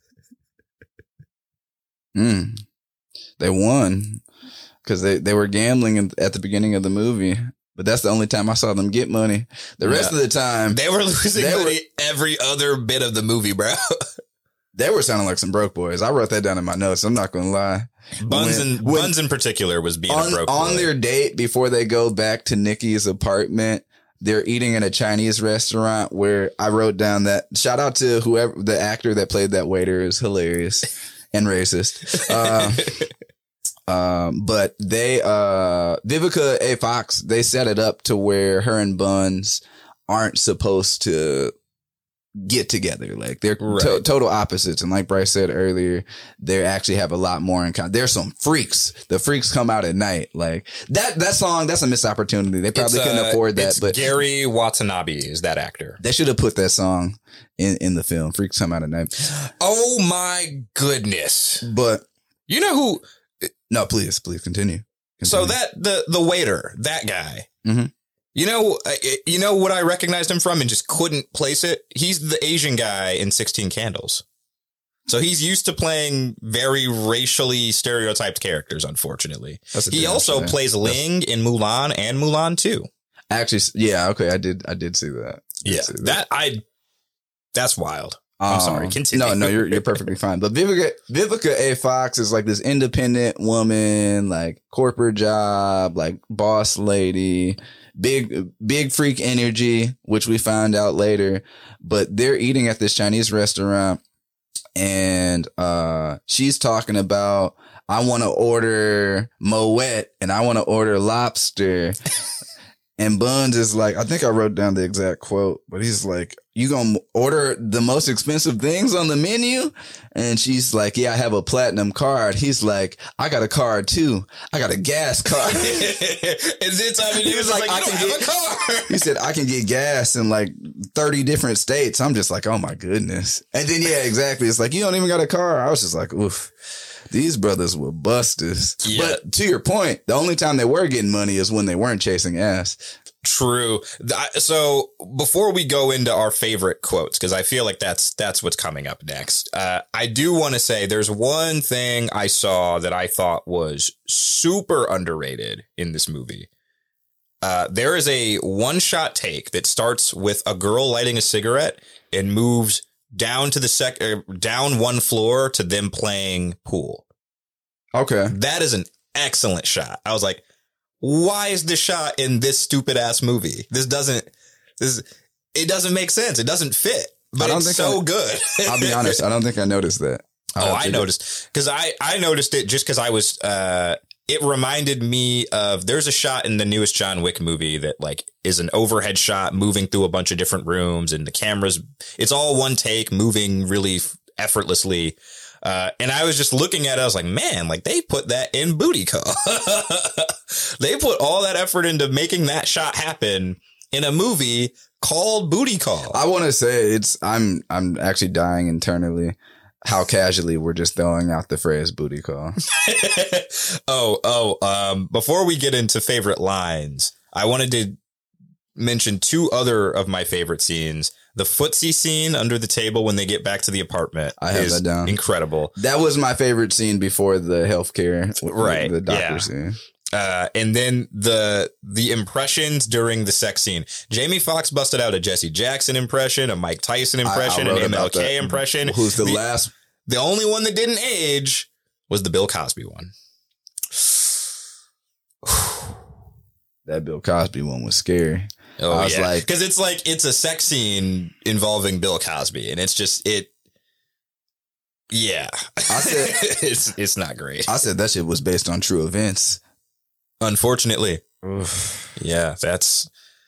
Mm. They won because they, they were gambling in, at the beginning of the movie, but that's the only time I saw them get money. The rest yeah. of the time, they were losing they money were, every other bit of the movie, bro. They were sounding like some broke boys. I wrote that down in my notes. I'm not going to lie. Buns when, and when, Buns in particular was being on, a broke on boy. their date before they go back to Nikki's apartment. They're eating in a Chinese restaurant where I wrote down that shout out to whoever the actor that played that waiter is hilarious. And racist. Uh, um, but they, uh, Vivica A. Fox, they set it up to where her and Buns aren't supposed to get together. Like they're Right. to- total opposites. And like Bryce said earlier, they actually have a lot more in common. There's some freaks. The freaks come out at night. Like that, that song, that's a missed opportunity. They probably It's, couldn't uh, afford that, it's but Gary Watanabe is that actor. they should have put that song in, in the film. Freaks come out at night. Oh my goodness. But You know who? no, please, please continue. So Continue. that the the waiter, that guy. Mhm. You know, uh, you know what I recognized him from and just couldn't place it. He's the Asian guy in sixteen Candles. So he's used to playing very racially stereotyped characters. Unfortunately, That's a he damn also shame. plays Ling in Mulan and Mulan two. Actually, yeah, okay, I did, I did see that. I did Yeah, see that I. That's wild. I'm sorry, continue. No, no, you're you're perfectly fine. But Vivica Vivica A. Fox is like this independent woman, like corporate job, like boss lady, big big freak energy, which we find out later. But they're eating at this Chinese restaurant, and uh, she's talking about, I want to order Moet and I want to order lobster. And Buns is like, I think I wrote down the exact quote, but he's like, you gonna order the most expensive things on the menu? And she's like, yeah, I have a platinum card. He's like, I got a card too. I got a gas card. Is it time? He He was was like, like, I I don't can have a car. He said, I can get gas in like thirty different states. I'm just like, oh my goodness. And then, yeah, exactly. It's like, you don't even got a car. I was just like, oof. These brothers were busters. Yeah. But to your point, the only time they were getting money is when they weren't chasing ass. True. Th- So before we go into our favorite quotes, because I feel like that's that's what's coming up next, uh, I do want to say there's one thing I saw that I thought was super underrated in this movie. Uh, there is a one shot take that starts with a girl lighting a cigarette and moves down to the sec uh, down one floor to them playing pool. Okay. That is an excellent shot. I was like, why is this shot in this stupid ass movie? This doesn't, this, it doesn't make sense. It doesn't fit, but I don't it's think so I- good. I'll be honest. I don't think I noticed that. Oh, don't I think it- noticed because I, I noticed it just because I was, uh, it reminded me of, there's a shot in the newest John Wick movie that like is an overhead shot moving through a bunch of different rooms and the cameras, it's all one take moving really effortlessly. Uh, and I was just looking at it. I was like, man, like they put that in Booty Call. They put all that effort into making that shot happen in a movie called Booty Call. I want to say it's, I'm, I'm actually dying internally how casually we're just throwing out the phrase booty call. oh, oh, um, before we get into favorite lines, I wanted to mention two other of my favorite scenes. The footsie scene under the table when they get back to the apartment I have is that down. incredible. That was my favorite scene before the healthcare, Right, The doctor yeah. scene. Uh, and then the the impressions during the sex scene. Jamie Foxx busted out a Jesse Jackson impression, a Mike Tyson impression, I- I an wrote M L about K that. impression. Who's the, The- last? The only one that didn't age was the Bill Cosby one. That Bill Cosby one was scary. Oh, I was yeah. like- Because it's like, it's a sex scene involving Bill Cosby, and it's just, it, yeah. I said- it's, it's not great. I said that shit was based on true events. Unfortunately. Yeah, that's,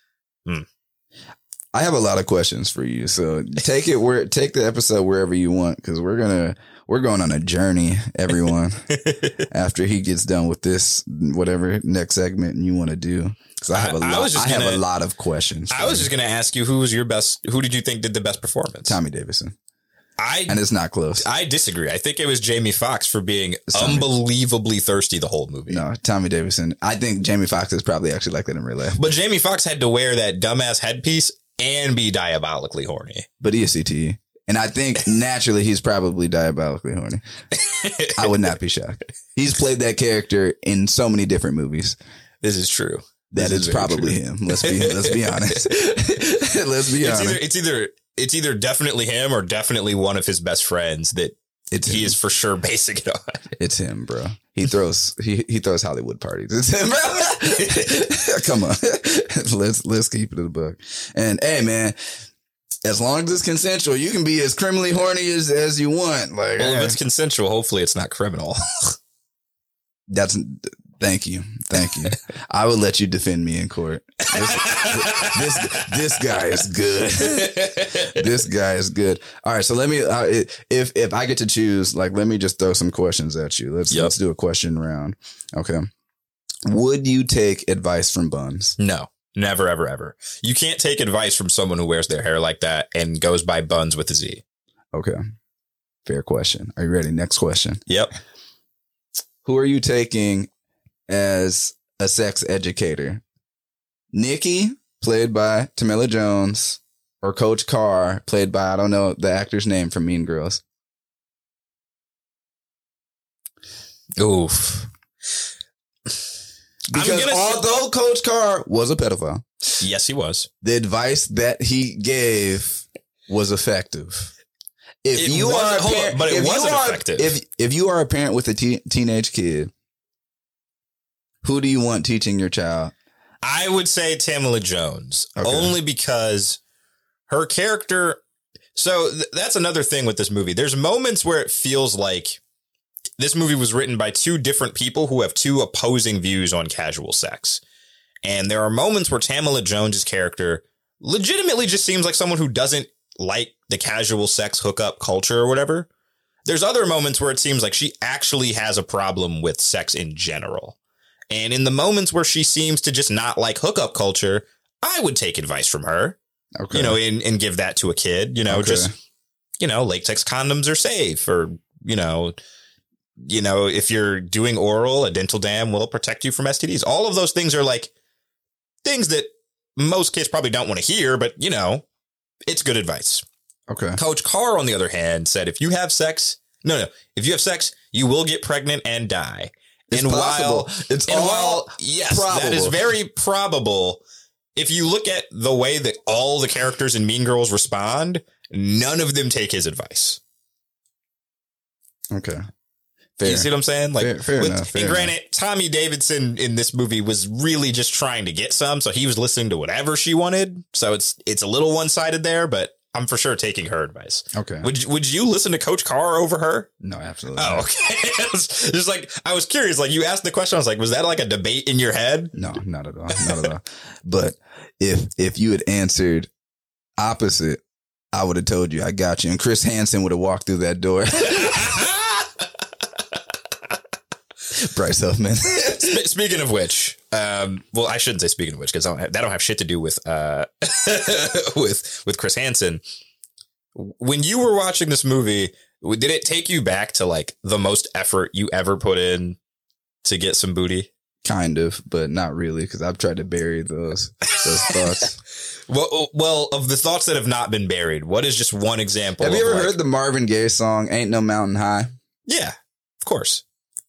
I have a lot of questions for you, so take it where take the episode wherever you want, because we're gonna we're going on a journey, everyone. After he gets done with this, whatever next segment you want to do, because I have a I- I lot. was just I have gonna- a lot of questions. I for was you. just going to ask you, who was your best, who did you think did the best performance? Tommy Davidson, I, and it's not close. I disagree. I think it was Jamie Foxx for being Tommy. unbelievably thirsty the whole movie. No, Tommy Davidson. I think Jamie Foxx is probably actually like that in real life, But Jamie Foxx had to wear that dumbass headpiece and be diabolically horny. but he is C T E, and I think naturally he's probably diabolically horny. I would not be shocked. He's played that character in so many different movies. This is true. That This is it's very probably true. him. Let's be let's be honest. let's be It's honest. either it's either it's either definitely him or definitely one of his best friends that It's he him. is for sure basing it on. It's him, bro. He throws he he throws Hollywood parties. It's him, bro. Come on, let's let's keep it in the book. And hey, man, as long as it's consensual, you can be as criminally horny as as you want. Like Well, eh, if it's consensual, hopefully it's not criminal. that's Thank you. Thank you. I would let you defend me in court. This, this, this guy is good. This guy is good. All right. So let me, uh, if, if I get to choose, like, let me just throw some questions at you. Let's, yep. let's do a question round. Okay. Would you take advice from Buns? No, never, ever, ever. You can't take advice from someone who wears their hair like that and goes by Buns with a Z. Okay. Fair question. Are you ready? Next question. Yep. Who are you taking as a sex educator? Nikki, played by Tamela Jones, or Coach Carr, played by, I don't know the actor's name from Mean Girls. Oof. Because although Coach Carr was a pedophile. Yes, he was. The advice that he gave was effective. If it you are a parent, on, but it wasn't are, effective. If, if you are a parent with a te- teenage kid, who do you want teaching your child? I would say Tamela Jones, okay. Only because her character. So th- that's another thing with this movie. There's moments where it feels like this movie was written by two different people who have two opposing views on casual sex. And there are moments where Tamela Jones's character legitimately just seems like someone who doesn't like the casual sex hookup culture or whatever. There's other moments where it seems like she actually has a problem with sex in general. And in the moments where she seems to just not like hookup culture, I would take advice from her, okay. you know, and, and give that to a kid, you know, okay. just, you know, latex condoms are safe, or, you know, you know, if you're doing oral, a dental dam will protect you from S T Ds. All of those things are like things that most kids probably don't want to hear, but, you know, it's good advice. Okay. Coach Carr, on the other hand, said, if you have sex, no, no, if you have sex, you will get pregnant and die. It's and possible. While, it's and all while, yes, probable. That is very probable. If you look at the way that all the characters in Mean Girls respond, none of them take his advice. Okay. Fair. You see what I'm saying? Like, fair, fair with, enough. Fair and granted, enough. Tommy Davidson in this movie was really just trying to get some, so he was listening to whatever she wanted. So it's it's a little one sided there, but I'm for sure taking her advice. Okay. Would Would you listen to Coach Carr over her? No, absolutely. Oh, okay. It was just like, I was curious. Like, you asked the question, I was like, was that like a debate in your head? No, not at all. Not at all. But if if you had answered opposite, I would have told you I got you, and Chris Hansen would have walked through that door. Bryce Huffman. Speaking of which, um, well, I shouldn't say speaking of which, because that don't have shit to do with uh, with with Chris Hansen. When you were watching this movie, did it take you back to like the most effort you ever put in to get some booty? Kind of, but not really, because I've tried to bury those those thoughts. Well, well, of the thoughts that have not been buried, what is just one example? Have you ever like, heard the Marvin Gaye song "Ain't No Mountain High"? Yeah, of course.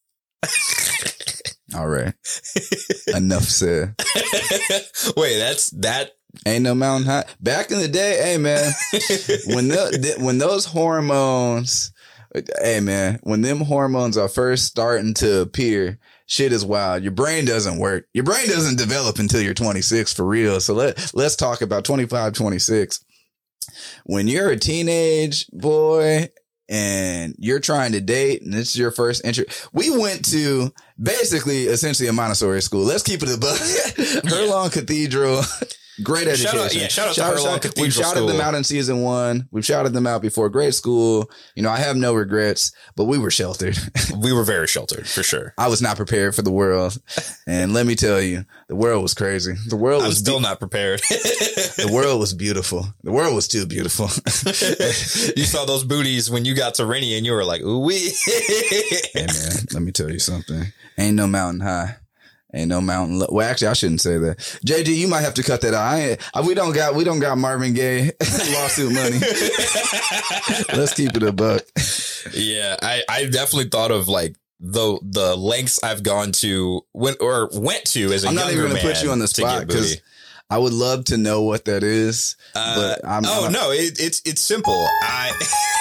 All right. Enough said. Wait, that's that. Ain't no mountain high. Back in the day, hey man, when the, when those hormones, hey man, when them hormones are first starting to appear, shit is wild. Your brain doesn't work. Your brain doesn't develop until you're twenty-six for real. So let let's talk about twenty-five, twenty-six. When you're a teenage boy and you're trying to date and it's your first entry. We went to basically essentially a Montessori school. Let's keep it a buck. Herlong Cathedral. Great education. Shout out, yeah, shout out shout to Herlong out, Cathedral We've shouted School. them out in season one. We've shouted them out before grade school. You know, I have no regrets, but we were sheltered. We were very sheltered, for sure. I was not prepared for the world. And let me tell you, the world was crazy. The world I'm was still be- not prepared. The world was beautiful. The world was too beautiful. You saw those booties when you got to Rennie and you were like, ooh wee. Hey man, let me tell you something. Ain't no mountain high. Ain't no mountain low. Well, actually, I shouldn't say that. J G, you might have to cut that out. I ain't, I, we don't got we don't got Marvin Gaye lawsuit money. Let's keep it a buck. Yeah, I, I definitely thought of like the the lengths I've gone to went or went to as a I'm not younger even going to put you on the spot because I would love to know what that is. Uh, but I'm, oh I'm, no, it, it's it's simple. I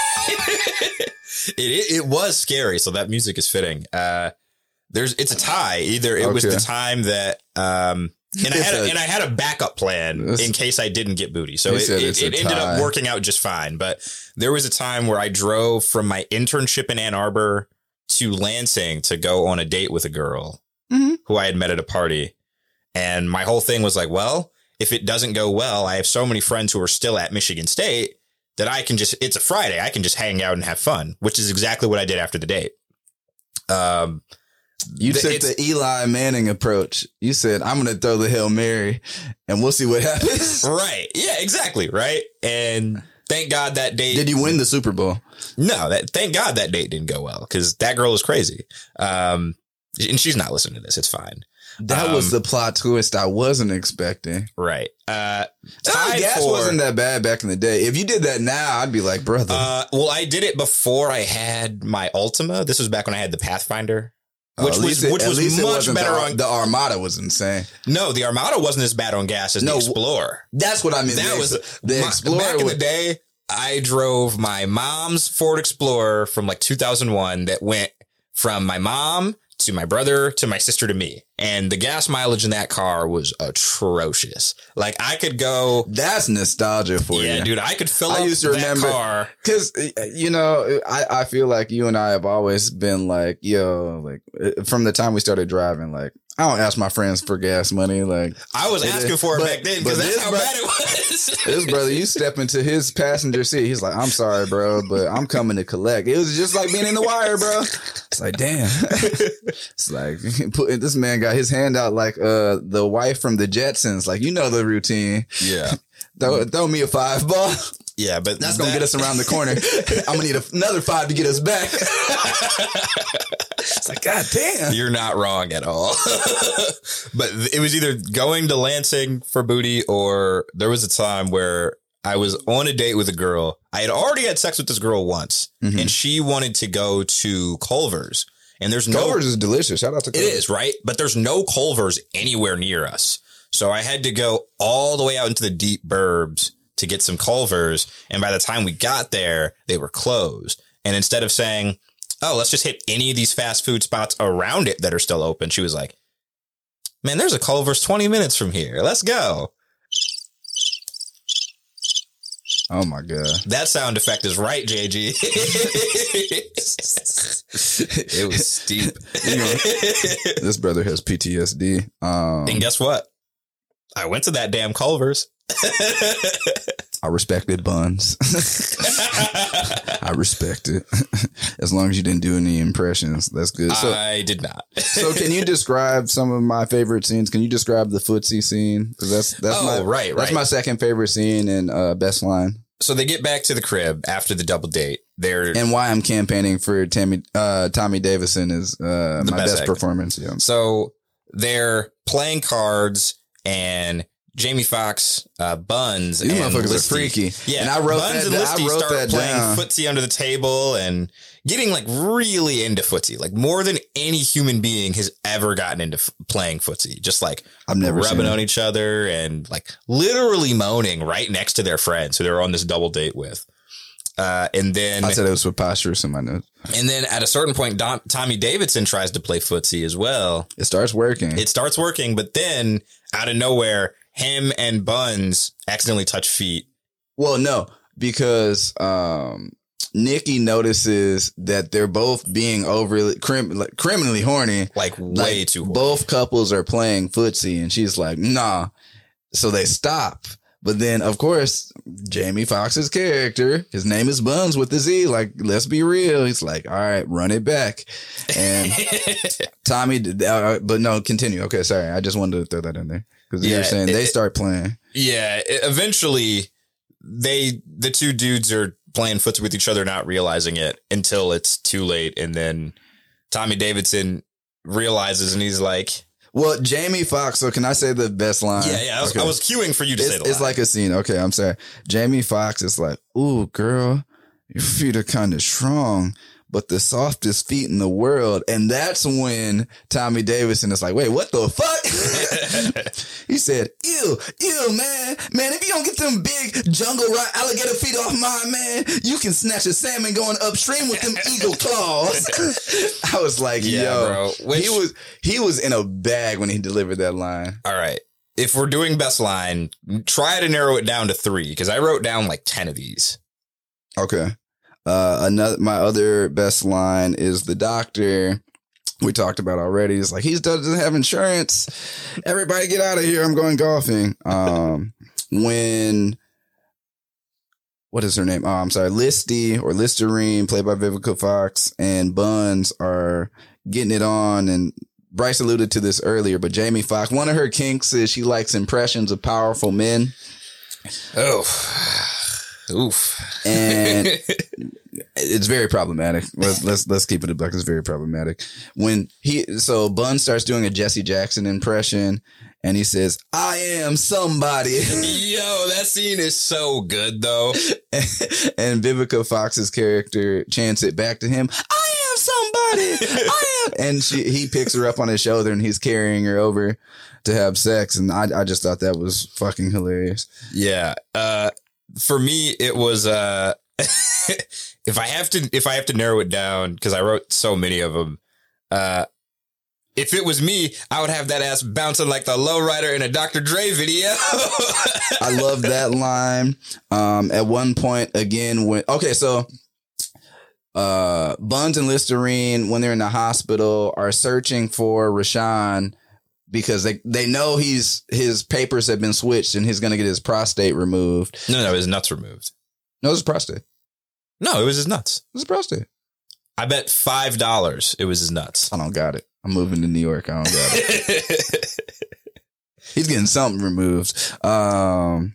it, it it was scary, so that music is fitting. Uh, There's it's a tie. Either it okay. was the time that um and I had a, and I had a backup plan in case I didn't get booty. So it, it, it ended up working out just fine. But there was a time where I drove from my internship in Ann Arbor to Lansing to go on a date with a girl. mm-hmm. who I had met at a party. And my whole thing was like, well, if it doesn't go well, I have so many friends who are still at Michigan State that I can just, it's a Friday, I can just hang out and have fun, which is exactly what I did after the date. Um, You the, took the Eli Manning approach. You said, I'm going to throw the Hail Mary and we'll see what happens. Right. Yeah, exactly. Right. And thank God that date. Did you win the Super Bowl? No, that thank God that date didn't go well because that girl is crazy. Um, and she's not listening to this. It's fine. That um, was the plot twist I wasn't expecting. Right. Uh, no, tied gas for, wasn't that bad back in the day. If you did that now, I'd be like, brother. Uh, well, I did it before I had my Ultima. This was back when I had the Pathfinder. Which uh, was it, which was much better the, on the Armada was insane. No, the Armada wasn't as bad on gas as no, the Explorer. That's what I mean. That the, was the my, Explorer. Back in was, the day, I drove my mom's Ford Explorer from like two thousand one that went from my mom to my brother to my sister to me. And the gas mileage in that car was atrocious. Like I could go. That's nostalgia for yeah, you. Yeah, dude, I could fill I up used to that remember, car. Cause you know, I, I feel like you and I have always been like, yo, like from the time we started driving, like, I don't ask my friends for gas money. Like I was asking is, for it but, back then because that's how bro- bad it was. This brother, you step into his passenger seat. He's like, I'm sorry, bro, but I'm coming to collect. It was just like being in The Wire, bro. It's like, damn. It's like put, this man got his hand out like uh the wife from the Jetsons. Like, you know the routine. Yeah. throw, throw me a five ball. Yeah, but that's that, gonna get us around the corner. I'm gonna need another five to get us back. It's like, God damn. You're not wrong at all. But it was either going to Lansing for booty or there was a time where I was on a date with a girl. I had already had sex with this girl once mm-hmm. and she wanted to go to Culver's. And there's no Culver's is delicious. Shout out to Culver's. It is, right? But there's no Culver's anywhere near us. So I had to go all the way out into the deep burbs to get some Culver's. And by the time we got there, they were closed. And instead of saying, oh, let's just hit any of these fast food spots around it that are still open, she was like, man, there's a Culver's twenty minutes from here. Let's go. Oh, my God. That sound effect is right, J G. It was steep. You know, this brother has P T S D. Um, and guess what? I went to that damn Culver's. I respected buns. I respect it. As long as you didn't do any impressions, that's good. So, I did not. So can you describe some of my favorite scenes? Can you describe the footsie scene? Because that's that's oh, my right, that's right. my second favorite scene in uh, Best Line. So they get back to the crib after the double date. They're and why I'm campaigning for Tammy uh, Tommy Davidson is uh, my best, best performance. Yeah. So they're playing cards and Jamie Foxx, uh, Buns, These and motherfuckers Listy. are freaky. Yeah, and I wrote Buns that, and Listy I wrote start that playing down. footsie under the table and getting like really into footsie, like more than any human being has ever gotten into f- playing footsie. Just like I've never rubbing seen on it. each other and like literally moaning right next to their friends who they're on this double date with. Uh, and then I said it was preposterous in my notes. And then at a certain point, Don, Tommy Davidson tries to play footsie as well. It starts working. It starts working, but then out of nowhere, him and Buns accidentally touch feet. Well, no, because um, Nikki notices that they're both being overly crim- like, criminally horny. Like way like, too horny. Both couples are playing footsie, and she's like, nah. So they stop. But then, of course, Jamie Foxx's character, his name is Buns with the Z. Like, let's be real. He's like, all right, run it back. And Tommy, uh, but no, continue. Okay, sorry. I just wanted to throw that in there. Because Yeah, you're saying it- they it- start playing. Yeah, it- eventually they the two dudes are playing footsie with each other, not realizing it until it's too late, and then Tommy Davidson realizes, and he's like, Well, Jamie Foxx. So can I say the best line? "Yeah, yeah." I was, Okay. I was queuing for you to It's, say the it's line. like a scene. Okay, I'm sorry. Jamie Foxx is like, ooh, girl, your feet are kind of strong, but the softest feet in the world. And that's when Tommy Davidson is like, wait, what the fuck? He said, ew, ew, man. Man, if you don't get them big jungle rock alligator feet off mine, man, you can snatch a salmon going upstream with them eagle claws. I was like, Yeah, yo, bro. Which- he was he was in a bag when he delivered that line. All right. If we're doing best line, try to narrow it down to three because I wrote down like ten of these. Okay. Uh, another, my other best line is the doctor. we talked about already. It's like, he doesn't have insurance. Everybody get out of here. I'm going golfing. Um, when, what is her name? Oh, I'm sorry. Listy or Listerine, played by Vivica Fox, and Buns are getting it on. And Bryce alluded to this earlier, but Jamie Foxx, one of her kinks is she likes impressions of powerful men. Oh, oof. And it's very problematic. Let's, let's, let's keep it a buck. It's very problematic. When he, so Bun starts doing a Jesse Jackson impression and he says, I am somebody. Yo, that scene is so good though. And Vivica Fox's character chants it back to him. I am somebody. I am. And she, he picks her up on his shoulder and he's carrying her over to have sex. And I, I just thought that was fucking hilarious. Yeah. Uh, for me, it was, uh, if I have to, if I have to narrow it down, because I wrote so many of them, uh, if it was me, I would have that ass bouncing like the lowrider in a Doctor Dre video. I love that line. Um, at one point, again, when okay, so uh, Buns and Listerine, when they're in the hospital, are searching for Rashawn because they they know he's his papers have been switched and he's going to get his prostate removed. No, no, his nuts removed. No, it was his prostate. No, it was his nuts. It was his prostate. I bet five dollars it was his nuts. I don't got it. I'm moving to New York. I don't got it. He's getting something removed. Um,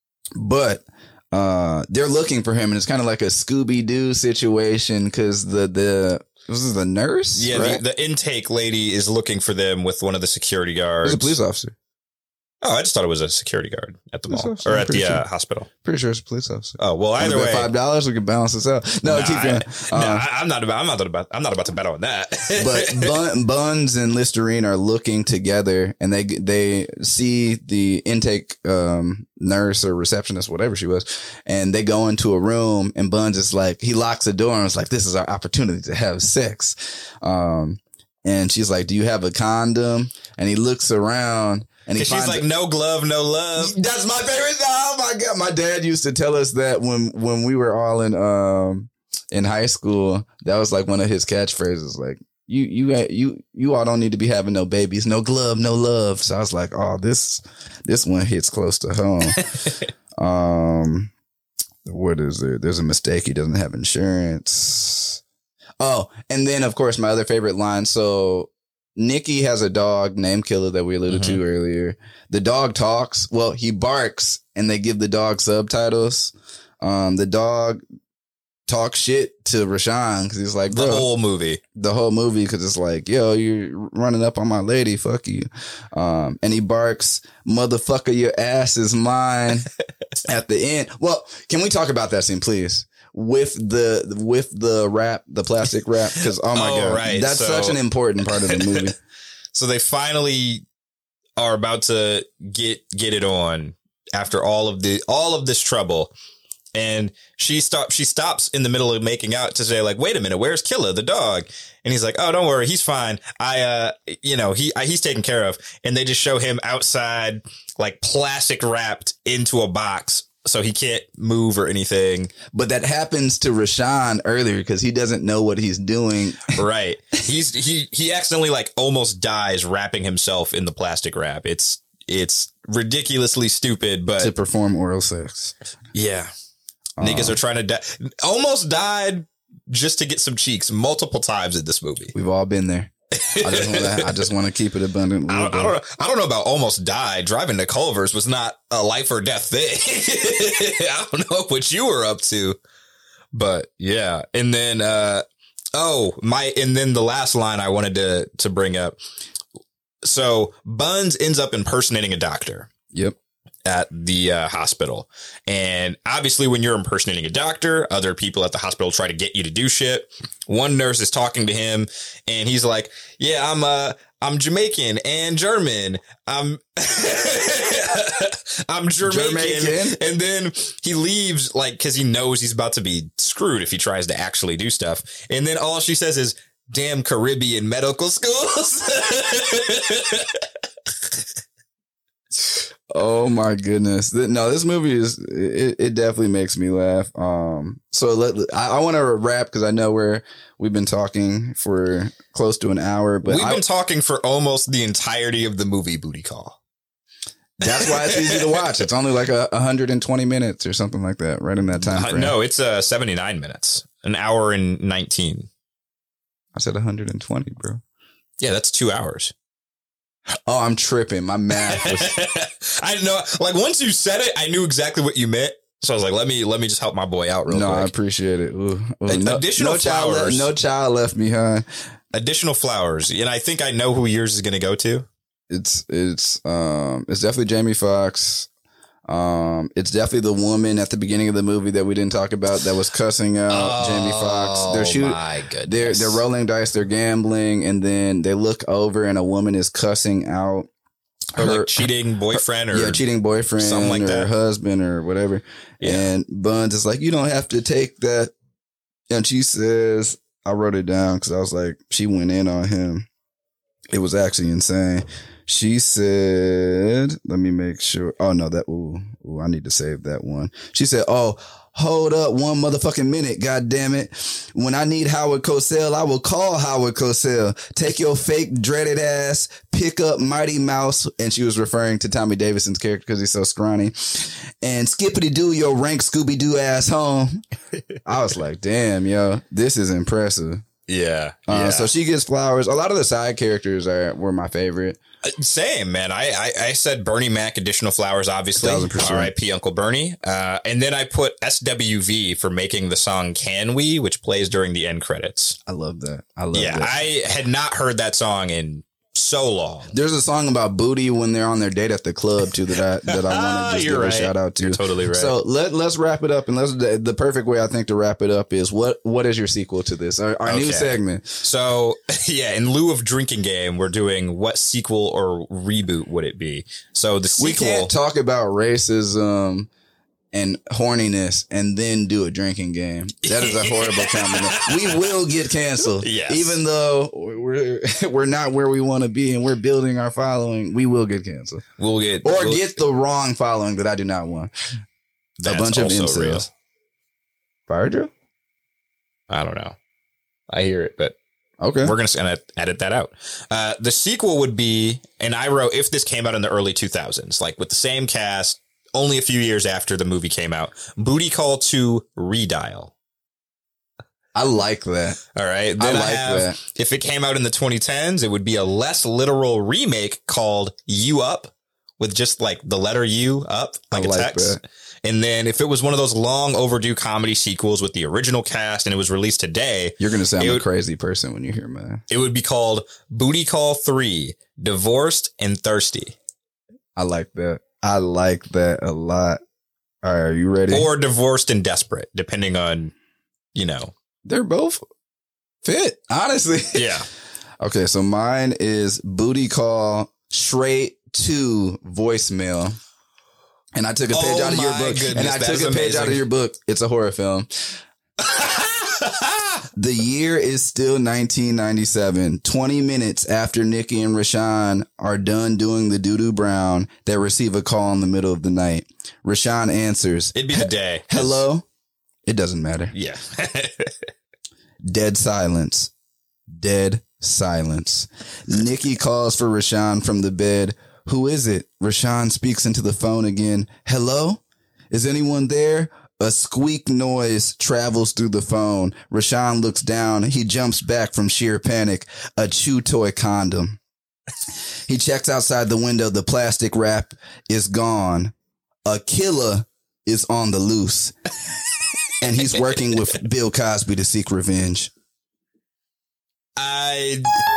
but uh, they're looking for him, and it's kind of like a Scooby-Doo situation because the the was this the nurse? Yeah, right? the, the intake lady is looking for them with one of the security It guards. was a police officer. Oh, I just thought it was a security guard at the Police mall officer, or I'm at pretty the uh, sure. hospital. Pretty sure it's a police officer. Oh well, either way, five dollars we can balance this out. No, Nah, keep going. I, nah, Uh, I- I'm not about. I'm not about. I'm not about to bet on that. but Bun, Buns and Listerine are looking together, and they they see the intake um, nurse or receptionist, whatever she was, and they go into a room, and Buns is like, he locks the door and it's like, this is our opportunity to have sex. Um, and she's like, do you have a condom? And he looks around. And he she's like, no glove, no love. That's my favorite. Oh my God. My dad used to tell us that when, when we were all in, um, in high school, that was like one of his catchphrases. Like, you, you, you, you all don't need to be having no babies, no glove, no love. So I was like, oh, this, this one hits close to home. um, what is there? There's a mistake. He doesn't have insurance. Oh, and then of course my other favorite line. So, Nikki has a dog named Killer that we alluded mm-hmm. to earlier. The dog talks. Well, he barks and they give the dog subtitles. Um, the dog talks shit to Rashawn because he's like, bro, the whole movie, the whole movie. Cause it's like, yo, you're running up on my lady. Fuck you. Um, and he barks, motherfucker, your ass is mine at the end. Well, can we talk about that scene, please? With the with the wrap, the plastic wrap, because oh my oh, god, right. that's so, such an important part of the movie. So they finally are about to get get it on after all of the all of this trouble, and she stop she stops in the middle of making out to say like, wait a minute, where's Killer the dog? And he's like, oh, don't worry, he's fine. I uh, you know, he I, he's taken care of. And they just show him outside, like plastic wrapped into a box. So he can't move or anything. But that happens to Rashawn earlier because he doesn't know what he's doing. Right. He's he he accidentally like almost dies wrapping himself in the plastic wrap. It's it's ridiculously stupid, but to perform oral sex. Yeah. Um, Niggas are trying to die. Almost died just to get some cheeks multiple times in this movie. We've all been there. I just want to. I just want to keep it abundant. I don't, I don't know. I don't know about almost died. Driving to Culver's was not a life or death thing. I don't know what you were up to, but yeah. And then, uh, oh my! And then the last line I wanted to to bring up. So Buns ends up impersonating a doctor. Yep. At the uh, hospital. And obviously when you're impersonating a doctor, other people at the hospital try to get you to do shit. One nurse is talking to him and he's like, yeah, I'm uh I'm Jamaican and German. I'm I'm Jamaican. Jamaican. And then he leaves like because he knows he's about to be screwed if he tries to actually do stuff. And then all she says is, damn Caribbean medical schools. Oh my goodness! Th- No, this movie is it, it definitely makes me laugh. Um, so let I, I want to wrap because I know we're we've been talking for close to an hour, but We've I, been talking for almost the entirety of the movie Booty Call. that's why it's easy to watch. It's only like a one hundred twenty minutes or something like that, right in that time Uh, frame. no, it's uh, seventy-nine minutes, an hour and nineteen. I said one hundred twenty, bro. Yeah, that's two hours. Oh, I'm tripping. My math was. I know, like once you said it, I knew exactly what you meant. So I was like, let me let me just help my boy out real No, I quick. appreciate it. Ooh, ooh. Ad- No, additional no child, flowers. left, no child left behind. Additional flowers, and I think I know who yours is going to go to. It's it's um it's definitely Jamie Foxx. Um, it's definitely the woman at the beginning of the movie that we didn't talk about that was cussing out Jamie Foxx. They're shooting. Oh my goodness. They're they're rolling dice. They're gambling, and then they look over, and a woman is cussing out Her, like cheating boyfriend or yeah, cheating boyfriend something like or that. husband or whatever. Yeah. And Buns is like, you don't have to take that. And she says, I wrote it down because I was like, she went in on him. It was actually insane. She said, let me make sure. Oh, no, that, ooh, ooh, I need to save that one. She said, oh, hold up one motherfucking minute. God damn it. When I need Howard Cosell, I will call Howard Cosell. Take your fake dreaded ass, pick up Mighty Mouse. And she was referring to Tommy Davidson's character because he's so scrawny. And skippity doo your rank Scooby Doo ass home. I was like, damn, yo, this is impressive. Yeah. Uh, yeah. So she gets flowers. A lot of the side characters are were my favorite. Uh, Same, man. I, I, I said Bernie Mac, additional flowers, obviously. Thousand percent. R I P Uncle Bernie. Uh, and then I put S W V for making the song Can We, which plays during the end credits. I love that. I love Yeah, that. I had not heard that song in so long. There's a song about booty when they're on their date at the club too that I that I want to just You're give right. a shout out to. You're totally right. So let let's wrap it up, and let's the, the perfect way I think to wrap it up is what what is your sequel to this? Our, our new Okay. segment. So, yeah, in lieu of drinking game, we're doing what sequel or reboot would it be? So the sequel. We can't talk about racism and horniness and then do a drinking game. That is a horrible combination. We will get canceled. Yes. Even though we're we're not where we want to be and we're building our following, we will get canceled. we'll get Or we'll, get the wrong following that I do not want. that's a bunch of also incels. real. Fire drill? I don't know. I hear it, but Okay. we're going to edit that out. Uh, the sequel would be, and I wrote, if this came out in the early two thousands, like with the same cast, only a few years after the movie came out, Booty Call two Redial. I like that. All right. Then I I like have, that. if it came out in the twenty tens, it would be a less literal remake called You Up with just like the letter U up, like I a like text. that. And then if it was one of those long overdue comedy sequels with the original cast and it was released today, You're going to sound It a would- crazy person when you hear man. it would be called Booty Call three Divorced and Thirsty. I like that. I like that a lot. All right. Are you ready? Or Divorced and Desperate, depending on, you know. They're both fit, honestly. Yeah. Okay. So mine is Booty Call straight to voicemail. And I took a page Oh out of your my book. goodness, and I that took is a page out of amazing. your book. It's a horror film. The year is still nineteen ninety-seven. twenty minutes after Nikki and Rashawn are done doing the doo-doo brown, they receive a call in the middle of the night. Rashawn answers, It'd be the day. hello? It doesn't matter. Yeah. Dead silence. Dead silence. Nikki calls for Rashawn from the bed. Who is it? Rashawn speaks into the phone again. Hello? Is anyone there? A squeak noise travels through the phone. Rashawn looks down. He jumps back from sheer panic. A chew toy condom. He checks outside the window. The plastic wrap is gone. A killer is on the loose. And he's working with Bill Cosby to seek revenge. I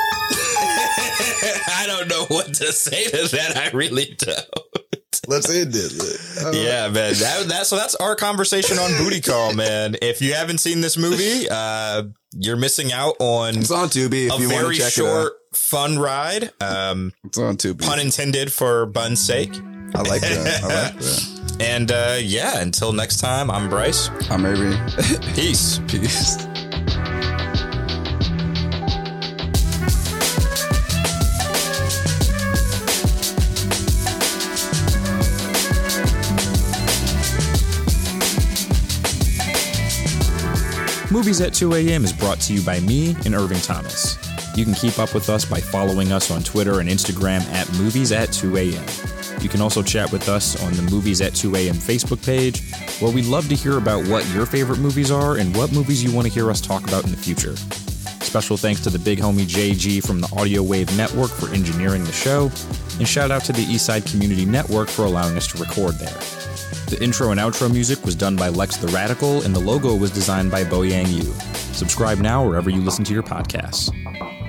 I don't know what to say to that. I really don't. Let's end it. Uh, Yeah, man. That, that so that's our conversation on Booty Call, man. If you haven't seen this movie, uh, you're missing out on It's on Tubi if a you want very to check short, it out. fun ride. Um, It's on Tubi. pun intended for Bun's sake. I like that. I like that. And uh, yeah, until next time, I'm Bryce. I'm Avery. Peace. Peace. Movies at two a.m. is brought to you by me and Irving Thomas. You can keep up with us by following us on Twitter and Instagram at Movies at two a.m. You can also chat with us on the Movies at two a.m. Facebook page, where we'd love to hear about what your favorite movies are and what movies you want to hear us talk about in the future. Special thanks to the big homie J G from the Audio Wave Network for engineering the show, and shout out to the Eastside Community Network for allowing us to record there. The intro and outro music was done by Lex the Radical, and the logo was designed by Boyang Yu. Subscribe now wherever you listen to your podcasts.